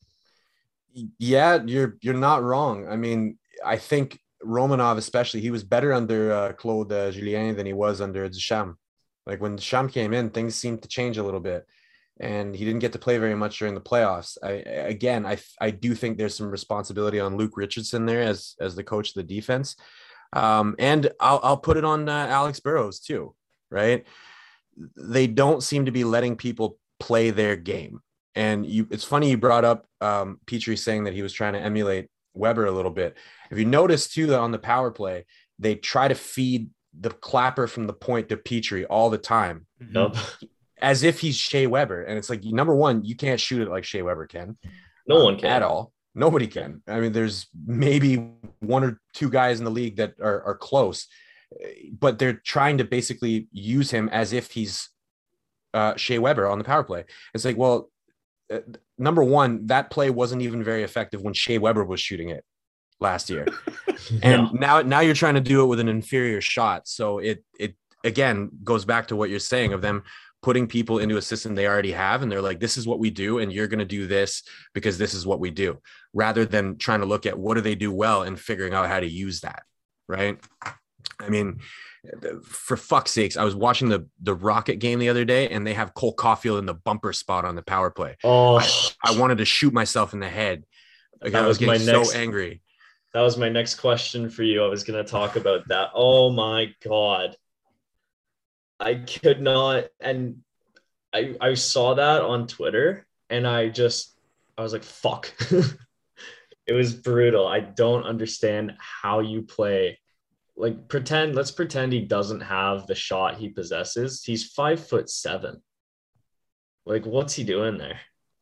Yeah, you're not wrong. I mean, I think Romanov, especially, he was better under Claude Julien than he was under Ducharme. Like, when Ducharme came in, things seemed to change a little bit, and he didn't get to play very much during the playoffs. I do think there's some responsibility on Luke Richardson there as the coach of the defense. And I'll put it on Alex Burrows too, right? They don't seem to be letting people play their game. And it's funny you brought up Petrie saying that he was trying to emulate Weber a little bit. If you notice too, that on the power play, they try to feed the clapper from the point to Petrie all the time, as if he's Shea Weber. And it's like, number one, you can't shoot it like Shea Weber can. No one can at all. Nobody can. I mean, there's maybe one or two guys in the league that are close, but they're trying to basically use him as if he's Shea Weber on the power play. It's like, well, number one, that play wasn't even very effective when Shea Weber was shooting it last year. And now you're trying to do it with an inferior shot. So it again goes back to what you're saying of them putting people into a system they already have. And they're like, this is what we do. And you're going to do this because this is what we do, rather than trying to look at what do they do well and figuring out how to use that. Right. I mean, for fuck's sakes, I was watching the Rocket game the other day, and they have Cole Caulfield in the bumper spot on the power play. Oh, I wanted to shoot myself in the head. Like, I was getting so angry. That was my next question for you. I was going to talk about that. Oh my God. I could not. And I saw that on Twitter, and I was like, fuck. It was brutal. I don't understand how you play. Like, let's pretend he doesn't have the shot he possesses. He's 5'7". Like, what's he doing there?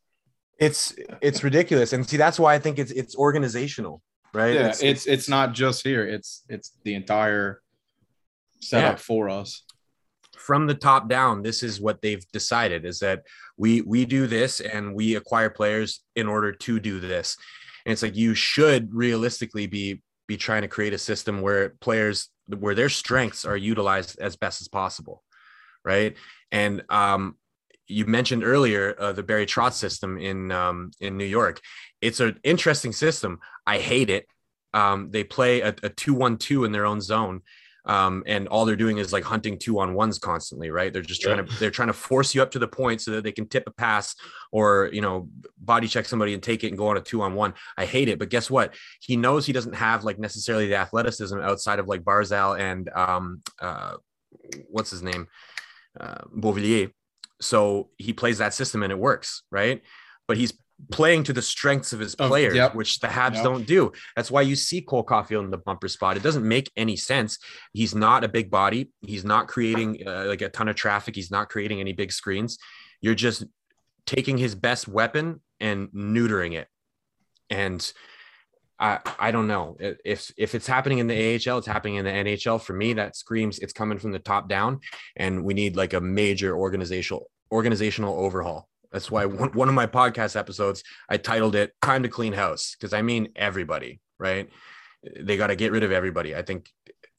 It's ridiculous. And see, that's why I think it's organizational, right? Yeah, it's not just here. It's the entire setup for us. From the top down, this is what they've decided, is that we do this and we acquire players in order to do this. And it's like, you should realistically be trying to create a system where their strengths are utilized as best as possible. Right. And you mentioned earlier the Barry Trotz system in New York. It's an interesting system. I hate it. They play a 2-1-2 in their own zone. And all they're doing is like hunting 2-on-1s constantly, right? They're just trying to force you up to the point so that they can tip a pass or, body check somebody and take it and go on a 2-on-1. I hate it. But guess what? He knows he doesn't have like necessarily the athleticism outside of like Barzal and what's his name? Beauvillier. So he plays that system and it works, right? But he's playing to the strengths of his players, which the Habs don't do. That's why you see Cole Caulfield in the bumper spot. It doesn't make any sense. He's not a big body. He's not creating like a ton of traffic. He's not creating any big screens. You're just taking his best weapon and neutering it. And I don't know if it's happening in the AHL, it's happening in the NHL. For me, that screams it's coming from the top down, and we need like a major organizational overhaul. That's why one of my podcast episodes, I titled it "Time to Clean House," because I mean everybody, right? They got to get rid of everybody. I think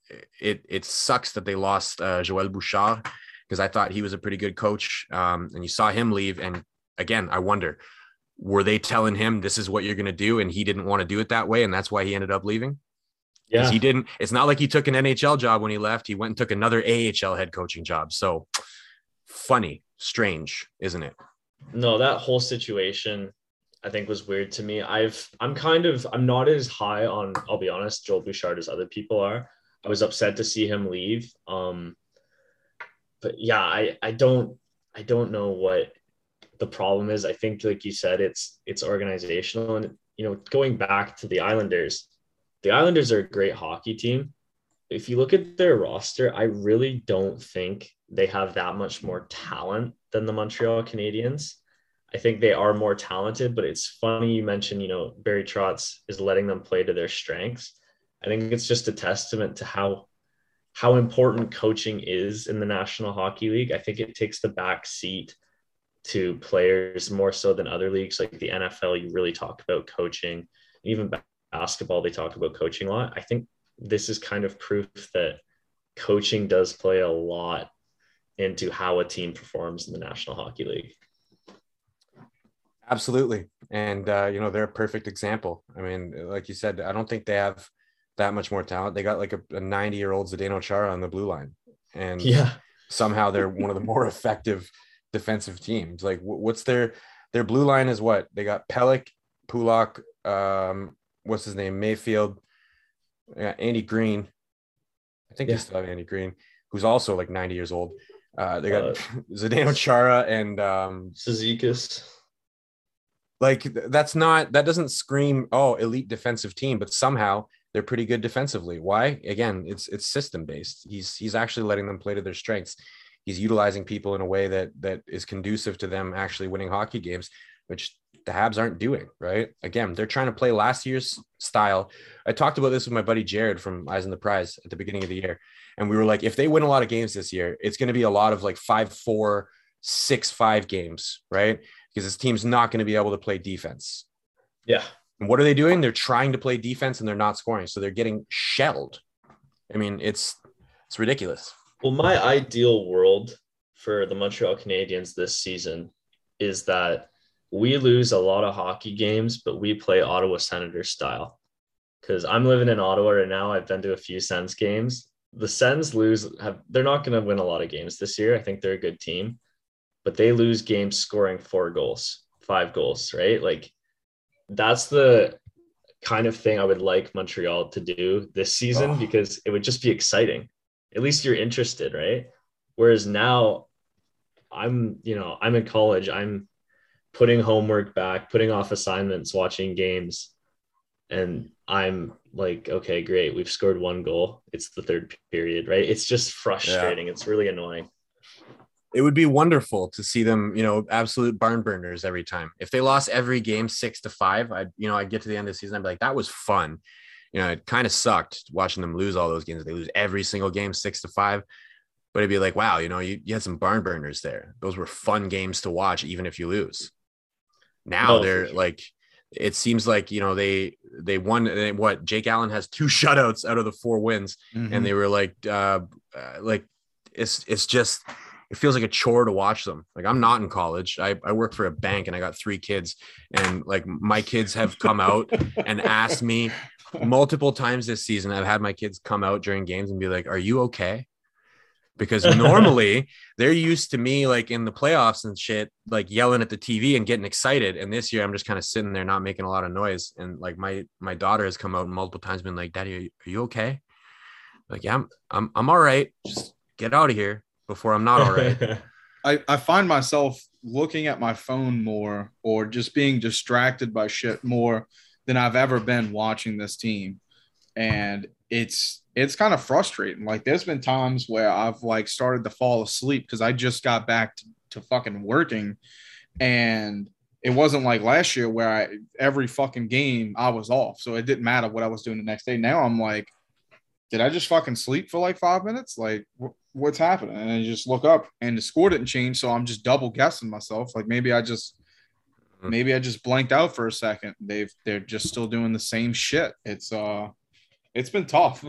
it sucks that they lost Joël Bouchard, because I thought he was a pretty good coach, and you saw him leave. And again, I wonder, were they telling him this is what you're going to do, and he didn't want to do it that way, and that's why he ended up leaving? Yeah, he didn't. It's not like he took an NHL job when he left. He went and took another AHL head coaching job. So funny, strange, isn't it? No, that whole situation I think was weird to me. I'm not as high on, I'll be honest, Joel Bouchard as other people are. I was upset to see him leave. But yeah, I don't know what the problem is. I think, like you said, it's organizational. And, going back to the Islanders are a great hockey team. If you look at their roster, I really don't think they have that much more talent than the Montreal Canadiens. I think they are more talented, but it's funny you mentioned, Barry Trotz is letting them play to their strengths. I think it's just a testament to how important coaching is in the National Hockey League. I think it takes the back seat to players more so than other leagues. Like the NFL, you really talk about coaching. Even basketball, they talk about coaching a lot. I think this is kind of proof that coaching does play a lot into how a team performs in the National Hockey League. Absolutely. And, they're a perfect example. I mean, like you said, I don't think they have that much more talent. They got like a 90-year-old Zdeno Chara on the blue line. And somehow they're one of the more effective defensive teams. Like, what's their blue line is what? They got Pelech, Pulak, what's his name? Mayfield, Andy Green. I think they still have Andy Green, who's also like 90 years old. They got Zdeno Chara and Cizikas. Like, that doesn't scream, elite defensive team, but somehow they're pretty good defensively. Why? Again, it's system based. He's actually letting them play to their strengths. He's utilizing people in a way that is conducive to them actually winning hockey games, which the Habs aren't doing, right? Again, they're trying to play last year's style. I talked about this with my buddy Jared from Eyes on the Prize at the beginning of the year. And we were like, if they win a lot of games this year, it's going to be a lot of like 5-4, 6-5 games, right? Because this team's not going to be able to play defense. Yeah. And what are they doing? They're trying to play defense and they're not scoring. So they're getting shelled. I mean, it's ridiculous. Well, my ideal world for the Montreal Canadiens this season is that we lose a lot of hockey games, but we play Ottawa Senators style. Because I'm living in Ottawa right now. I've been to a few Sens games. The Sens they're not going to win a lot of games this year. I think they're a good team, but they lose games scoring 4 goals, 5 goals, right? Like that's the kind of thing I would like Montreal to do this season because it would just be exciting. At least you're interested, right? Whereas now I'm in college. I'm putting homework back, putting off assignments, watching games. And I'm like, okay, great. We've scored 1 goal. It's the 3rd period, right? It's just frustrating. Yeah. It's really annoying. It would be wonderful to see them, absolute barn burners every time. If they lost every game 6-5, I'd get to the end of the season. I'd be like, that was fun. It kind of sucked watching them lose all those games. They lose every single game 6-5. But it'd be like, wow, you had some barn burners there. Those were fun games to watch, even if you lose. Now they're like, it seems like, they won. What, Jake Allen has 2 shutouts out of the 4 wins. Mm-hmm. And they were like it's just, it feels like a chore to watch them. Like I'm not in college. I work for a bank and I got 3 kids, and like my kids have come out and asked me multiple times this season. I've had my kids come out during games and be like, are you okay? Because normally they're used to me like in the playoffs and shit, like yelling at the TV and getting excited. And this year I'm just kind of sitting there, not making a lot of noise. And like my daughter has come out multiple times, been like, Daddy, are you okay? Like, yeah, I'm all right. Just get out of here before I'm not all right. I find myself looking at my phone more or just being distracted by shit more than I've ever been watching this team. And it's kind of frustrating. Like there's been times where I've like started to fall asleep because I just got back to fucking working. And it wasn't like last year where every fucking game I was off. So it didn't matter what I was doing the next day. Now I'm like, did I just fucking sleep for like 5 minutes? Like what's happening? And I just look up and the score didn't change. So I'm just double guessing myself. Like maybe I just blanked out for a second. They're just still doing the same shit. It's been tough.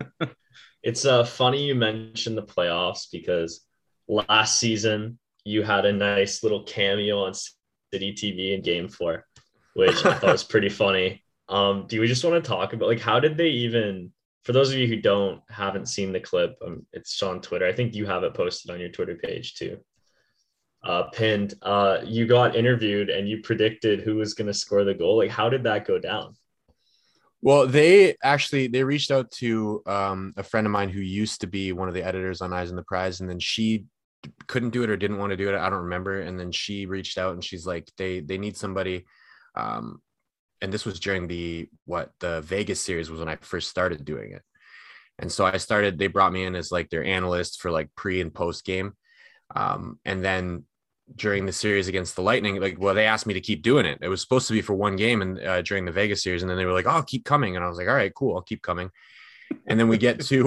It's funny you mentioned the playoffs because last season you had a nice little cameo on City TV in Game 4, which I thought was pretty funny. Do you just want to talk about like how did they even, for those of you who haven't seen the clip, it's on Twitter. I think you have it posted on your Twitter page too. Pinned. You got interviewed and you predicted who was going to score the goal. Like how did that go down? Well, they reached out to a friend of mine who used to be one of the editors on Eyes on the Prize, and then she couldn't do it or didn't want to do it. I don't remember. And then she reached out and she's like, they need somebody. And this was during the Vegas series was when I first started doing it. And so they brought me in as like their analyst for like pre and post game. And then during the series against the Lightning, they asked me to keep doing it. It was supposed to be for 1 game and during the Vegas series. And then they were like, oh, keep coming. And I was like, all right, cool. I'll keep coming. And then we get to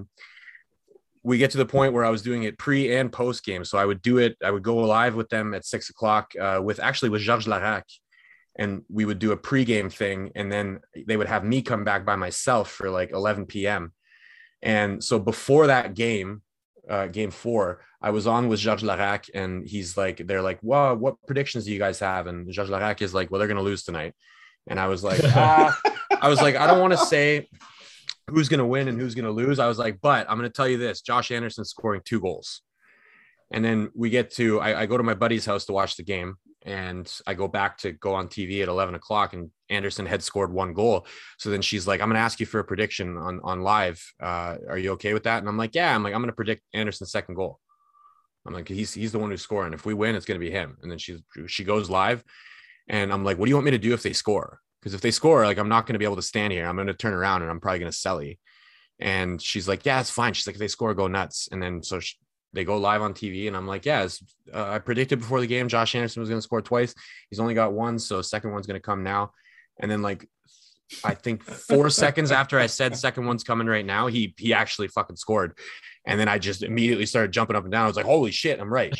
the point where I was doing it pre and post game. So I would do it. I would go live with them at 6:00 with Georges Larac. And we would do a pregame thing. And then they would have me come back by myself for like 11 PM. And so before that game, Game 4, I was on with Georges Larac, and they're like, well, what predictions do you guys have? And Georges Larac is like, well, they're going to lose tonight. And I was like, I don't want to say who's going to win and who's going to lose. I was like, but I'm going to tell you this, Josh Anderson scoring 2 goals. And then we get to, I go to my buddy's house to watch the game, and I go back to go on TV at 11 o'clock, and Anderson had scored 1 goal. So then she's like, I'm going to ask you for a prediction on live. Are you okay with that? And I'm like, yeah, I'm going to predict Anderson's 2nd goal. I'm like, he's the one who's scoring. If we win, it's going to be him. And then she goes live, and I'm like, what do you want me to do if they score? Because if they score, like, I'm not going to be able to stand here. I'm going to turn around and I'm probably going to sell you. And she's like, yeah, it's fine. She's like, if they score, go nuts. And then, so they go live on TV, and I'm like, yeah, I predicted before the game Josh Anderson was going to score twice. He's only got one, so second one's going to come now. And then like I think 4 seconds after I said second one's coming right now, he actually fucking scored. And then I just immediately started jumping up and down. I was like, holy shit, I'm right.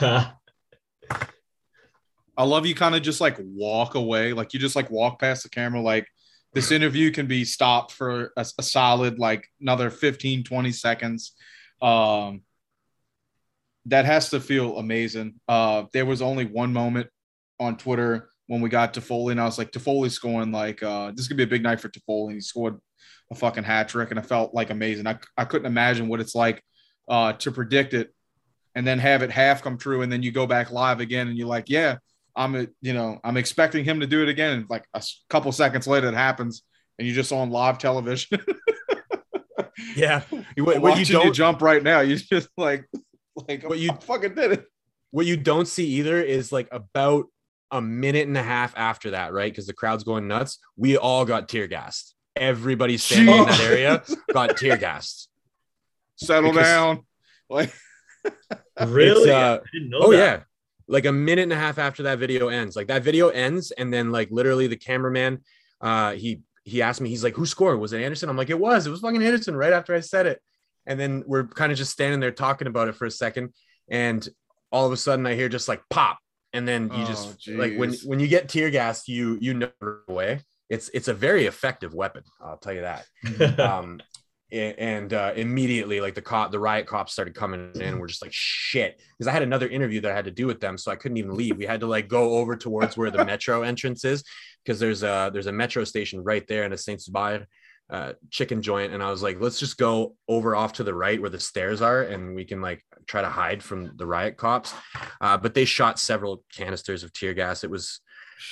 I love you kind of just like walk away. Like you just like walk past the camera. Like this interview can be stopped for a solid, like another 15, 20 seconds. That has to feel amazing. There was only one moment on Twitter when we got Toffoli, and I was like, Toffoli's scoring like, this is gonna be a big night for Toffoli. He scored a fucking hat trick, and it felt like amazing. I couldn't imagine what it's like to predict it and then have it half come true, and then you go back live again and you're like, yeah, I'm expecting him to do it again. And like a couple seconds later, it happens, and you're just on live television. Yeah, what you don't jump right now. You just like what you fucking did it. What you don't see either is like about a minute and a half after that, right? Because the crowd's going nuts. We all got tear gassed. Everybody standing in that area got tear gassed. Settle down. Like really? I didn't know that. Yeah. Like a minute and a half after that video ends. Like that video ends, and then like literally the cameraman, he asked me, he's like, who scored? Was it Anderson? I'm like, it was fucking Anderson right after I said it. And then we're kind of just standing there talking about it for a second. And all of a sudden I hear just like pop. And then you like when you get tear gassed, you know right away. It's a very effective weapon. I'll tell you that. Immediately like the riot cops started coming in. We're just like shit, because I had another interview that I had to do with them, so I couldn't even leave. We had to like go over towards where the metro entrance is, because there's a metro station right there in a Saint Zubair chicken joint, and I was like, let's just go over off to the right where the stairs are, and we can like try to hide from the riot cops. But they shot several canisters of tear gas. It was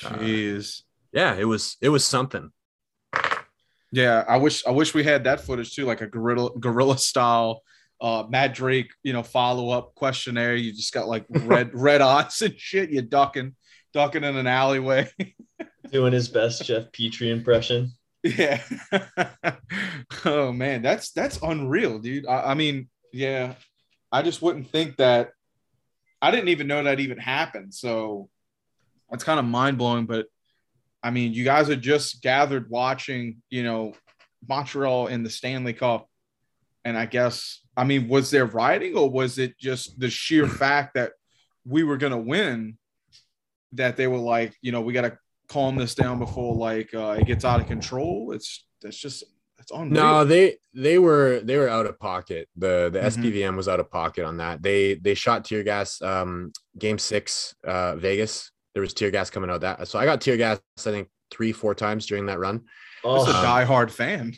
yeah, it was something. Yeah, I wish we had that footage too, like a guerrilla style Matt Drake, follow-up questionnaire. You just got like red eyes and shit. You're ducking in an alleyway. Doing his best Jeff Petrie impression. Yeah. Oh man, that's unreal, dude. I mean, yeah, I just wouldn't think that. I didn't even know that even happened. So it's kind of mind-blowing, but I mean, you guys are just gathered watching, Montreal in the Stanley Cup. And I guess, I mean, was there rioting, or was it just the sheer fact that we were going to win that they were like, we got to calm this down before like it gets out of control? It's unreal. No, they were out of pocket. The SPVM was out of pocket on that. They shot tear gas game 6 Vegas. There was tear gas coming out that. So I got tear gas, I think 3-4 times during that run. Oh, a diehard fan.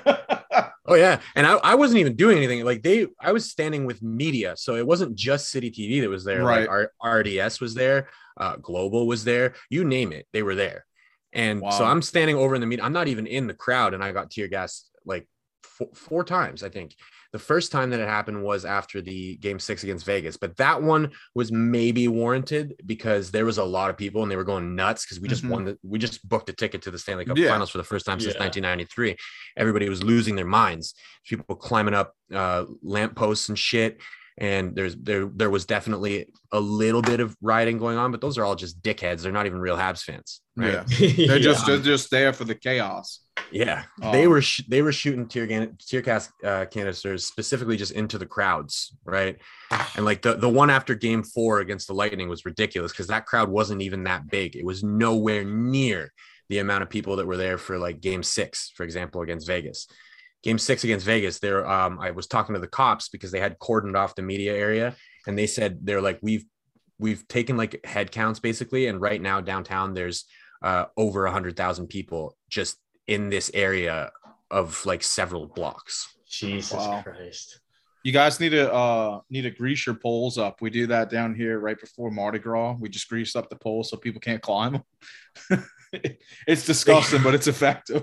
Oh yeah. And I wasn't even doing anything. Like I was standing with media. So it wasn't just City TV that was there. Right. Like RDS was there. Global was there. You name it. They were there. And so I'm standing over in the media. I'm not even in the crowd. And I got tear gas like 4 times, I think. The first time that it happened was after the game 6 against Vegas, but that one was maybe warranted because there was a lot of people and they were going nuts because we just we just booked a ticket to the Stanley Cup Finals for the first time since 1993. Everybody was losing their minds. People climbing up lampposts and shit. And there was definitely a little bit of rioting going on, but those are all just dickheads. They're not even real Habs fans, right? Yeah. They're just there for the chaos. Yeah, they were shooting tear gas canisters specifically just into the crowds, right? And like the one after game 4 against the Lightning was ridiculous because that crowd wasn't even that big. It was nowhere near the amount of people that were there for like game 6, for example, against Vegas. Game 6 against Vegas, I was talking to the cops because they had cordoned off the media area, and they said they're like, we've taken like head counts basically, and right now downtown there's over 100,000 people just in this area of like several blocks. Jesus Christ! You guys need to grease your poles up. We do that down here right before Mardi Gras. We just grease up the poles so people can't climb them. It's disgusting, but it's effective.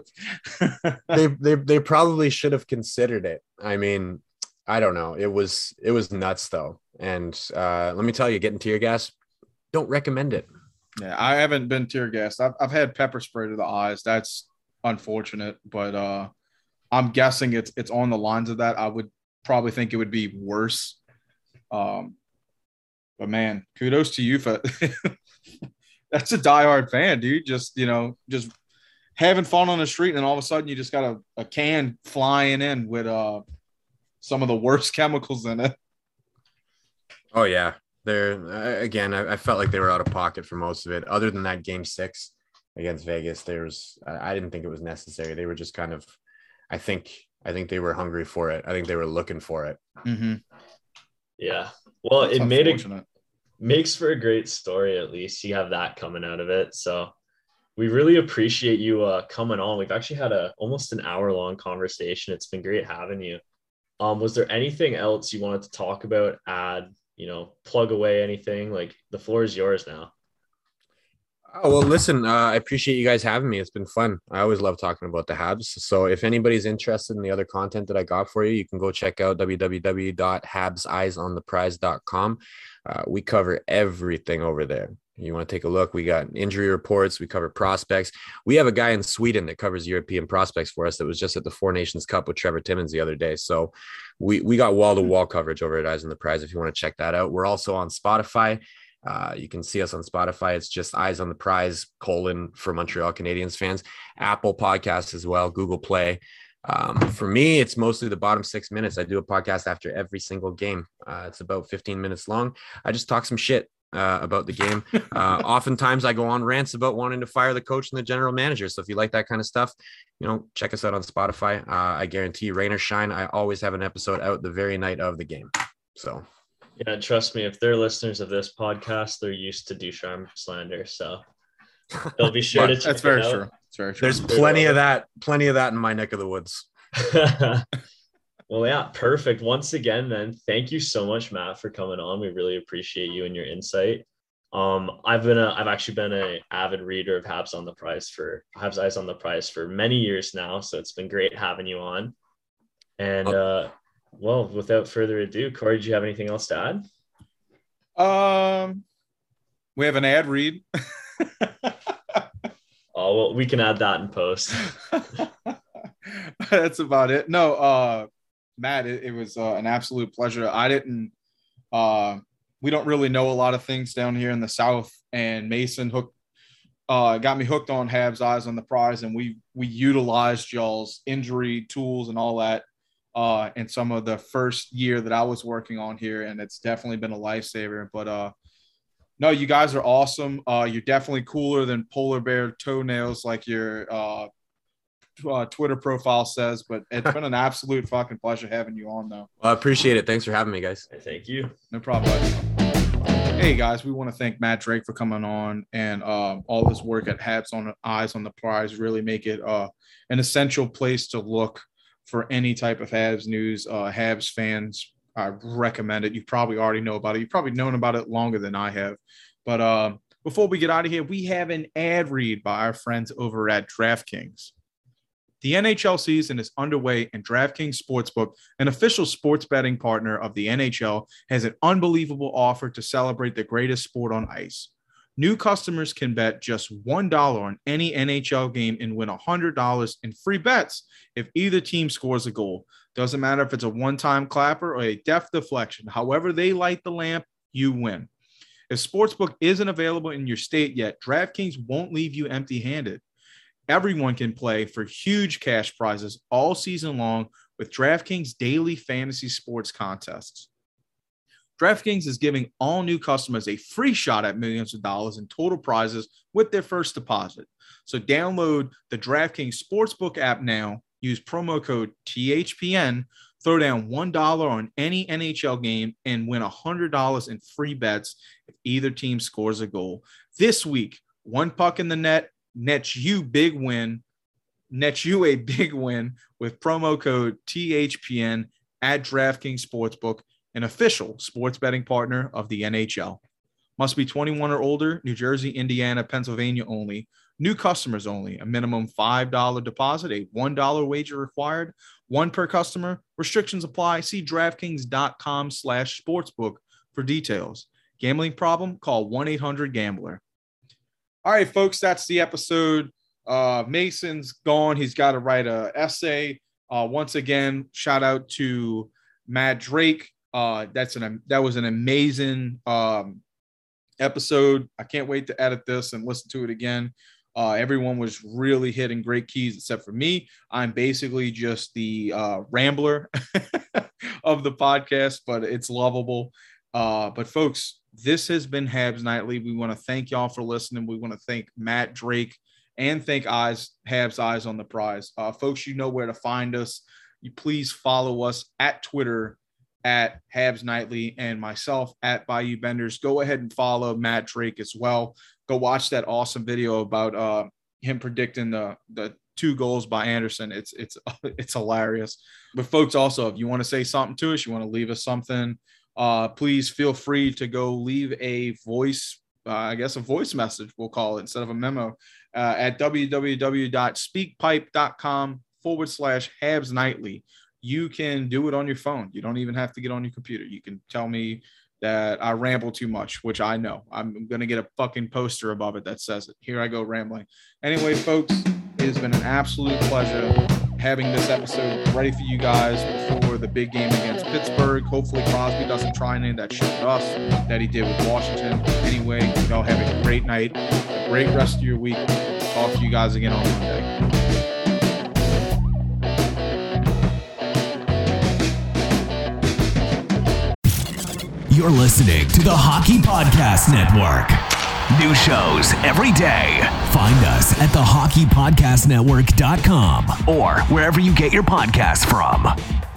they probably should have considered it. I mean, I don't know. It was nuts though. And let me tell you, getting tear gas, don't recommend it. Yeah, I haven't been tear gassed. I've had pepper spray to the eyes. That's unfortunate, but I'm guessing it's on the lines of that. I would probably think it would be worse But man, kudos to you for that's a diehard fan, dude. Just just having fun on the street, and then all of a sudden you just got a can flying in with some of the worst chemicals in it. Oh yeah, they're again. I felt like they were out of pocket for most of it. Other than that game 6 against Vegas, I didn't think it was necessary. They were just kind of, I think they were hungry for it. I think they were looking for it. Mm-hmm. Yeah. Well, That's it makes for a great story. At least you have that coming out of it. So we really appreciate you coming on. We've actually had almost an hour-long conversation. It's been great having you. Was there anything else you wanted to talk about, add, plug away anything? Like, the floor is yours now. Oh, well, listen, I appreciate you guys having me. It's been fun. I always love talking about the Habs. So if anybody's interested in the other content that I got for you, you can go check out www.habseyesontheprize.com. We cover everything over there. You want to take a look. We got injury reports. We cover prospects. We have a guy in Sweden that covers European prospects for us that was just at the Four Nations Cup with Trevor Timmins the other day. So we got wall-to-wall coverage over at Eyes on the Prize if you want to check that out. We're also on Spotify. You can see us on Spotify. It's just Eyes on the Prize, for Montreal Canadiens fans. Apple Podcasts as well, Google Play. For me, it's mostly the bottom 6 minutes. I do a podcast after every single game. It's about 15 minutes long. I just talk some shit about the game. Oftentimes I go on rants about wanting to fire the coach and the general manager. So if you like that kind of stuff, check us out on Spotify. I guarantee rain or shine, I always have an episode out the very night of the game. So yeah, trust me, if they're listeners of this podcast, they're used to Ducharme slander. So they'll be sure to check That's very it out. true. It's very true. There's plenty of that in my neck of the woods. Well, yeah, perfect. Once again, then, thank you so much, Matt, for coming on. We really appreciate you and your insight. I've actually been an avid reader of Habs Eyes on the Prize for many years now. So it's been great having you on. And well, without further ado, Corey, do you have anything else to add? We have an ad read. Oh, well, we can add that in post. That's about it. No, Matt, it was an absolute pleasure. We don't really know a lot of things down here in the South, and Mason got me hooked on Habs Eyes on the Prize, and we utilized y'all's injury tools and all that in some of the first year that I was working on here, and it's definitely been a lifesaver. But no, you guys are awesome. You're definitely cooler than polar bear toenails like your Twitter profile says, but it's been an absolute fucking pleasure having you on, though. Well, I appreciate it. Thanks for having me, guys. Thank you. No problem. Hey, guys, we want to thank Matt Drake for coming on, and all this work at Habs Eyes on the Prize really make it an essential place to look for any type of Habs news. Habs fans, I recommend it. You probably already know about it. You've probably known about it longer than I have. But before we get out of here, we have an ad read by our friends over at DraftKings. The NHL season is underway, and DraftKings Sportsbook, an official sports betting partner of the NHL, has an unbelievable offer to celebrate the greatest sport on ice. New customers can bet just $1 on any NHL game and win $100 in free bets if either team scores a goal. Doesn't matter if it's a one-time clapper or a deft deflection. However they light the lamp, you win. If Sportsbook isn't available in your state yet, DraftKings won't leave you empty-handed. Everyone can play for huge cash prizes all season long with DraftKings daily fantasy sports contests. DraftKings is giving all new customers a free shot at millions of dollars in total prizes with their first deposit. So download the DraftKings Sportsbook app now, use promo code THPN, throw down $1 on any NHL game, and win $100 in free bets if either team scores a goal. This week, one puck in the net nets you a big win with promo code THPN at DraftKings Sportsbook, an official sports betting partner of the NHL. Must be 21 or older, New Jersey, Indiana, Pennsylvania only. New customers only. A minimum $5 deposit, a $1 wager required, one per customer. Restrictions apply. See DraftKings.com/sportsbook for details. Gambling problem? Call 1-800-GAMBLER. All right, folks, that's the episode. Mason's gone. He's got to write an essay. Once again, shout out to Matt Drake That was an amazing episode. I can't wait to edit this and listen to it again. Everyone was really hitting great keys except for me. I'm basically just the rambler of the podcast, but it's lovable. But folks, this has been Habs Nightly. We want to thank y'all for listening. We want to thank Matt Drake and thank Habs Eyes on the Prize. Folks, you know where to find us. You please follow us at Twitter at Habs Nightly and myself at Bayou Benders. Go ahead and follow Matt Drake as well. Go watch that awesome video about him predicting the 2 goals by Anderson. It's hilarious. But folks, also, if you want to say something to us, you want to leave us something, please feel free to go leave a voice, a voice message, we'll call it, instead of a memo, at www.speakpipe.com/Habs Nightly. You can do it on your phone. You don't even have to get on your computer. You can tell me that I ramble too much, which I know. I'm going to get a fucking poster above it that says it. Here I go rambling. Anyway, folks, it has been an absolute pleasure having this episode ready for you guys before the big game against Pittsburgh. Hopefully Crosby doesn't try any of that shit with us that he did with Washington. Anyway, y'all have a great night, a great rest of your week. Talk to you guys again on Monday. You're listening to the Hockey Podcast Network. New shows every day. Find us at thehockeypodcastnetwork.com or wherever you get your podcasts from.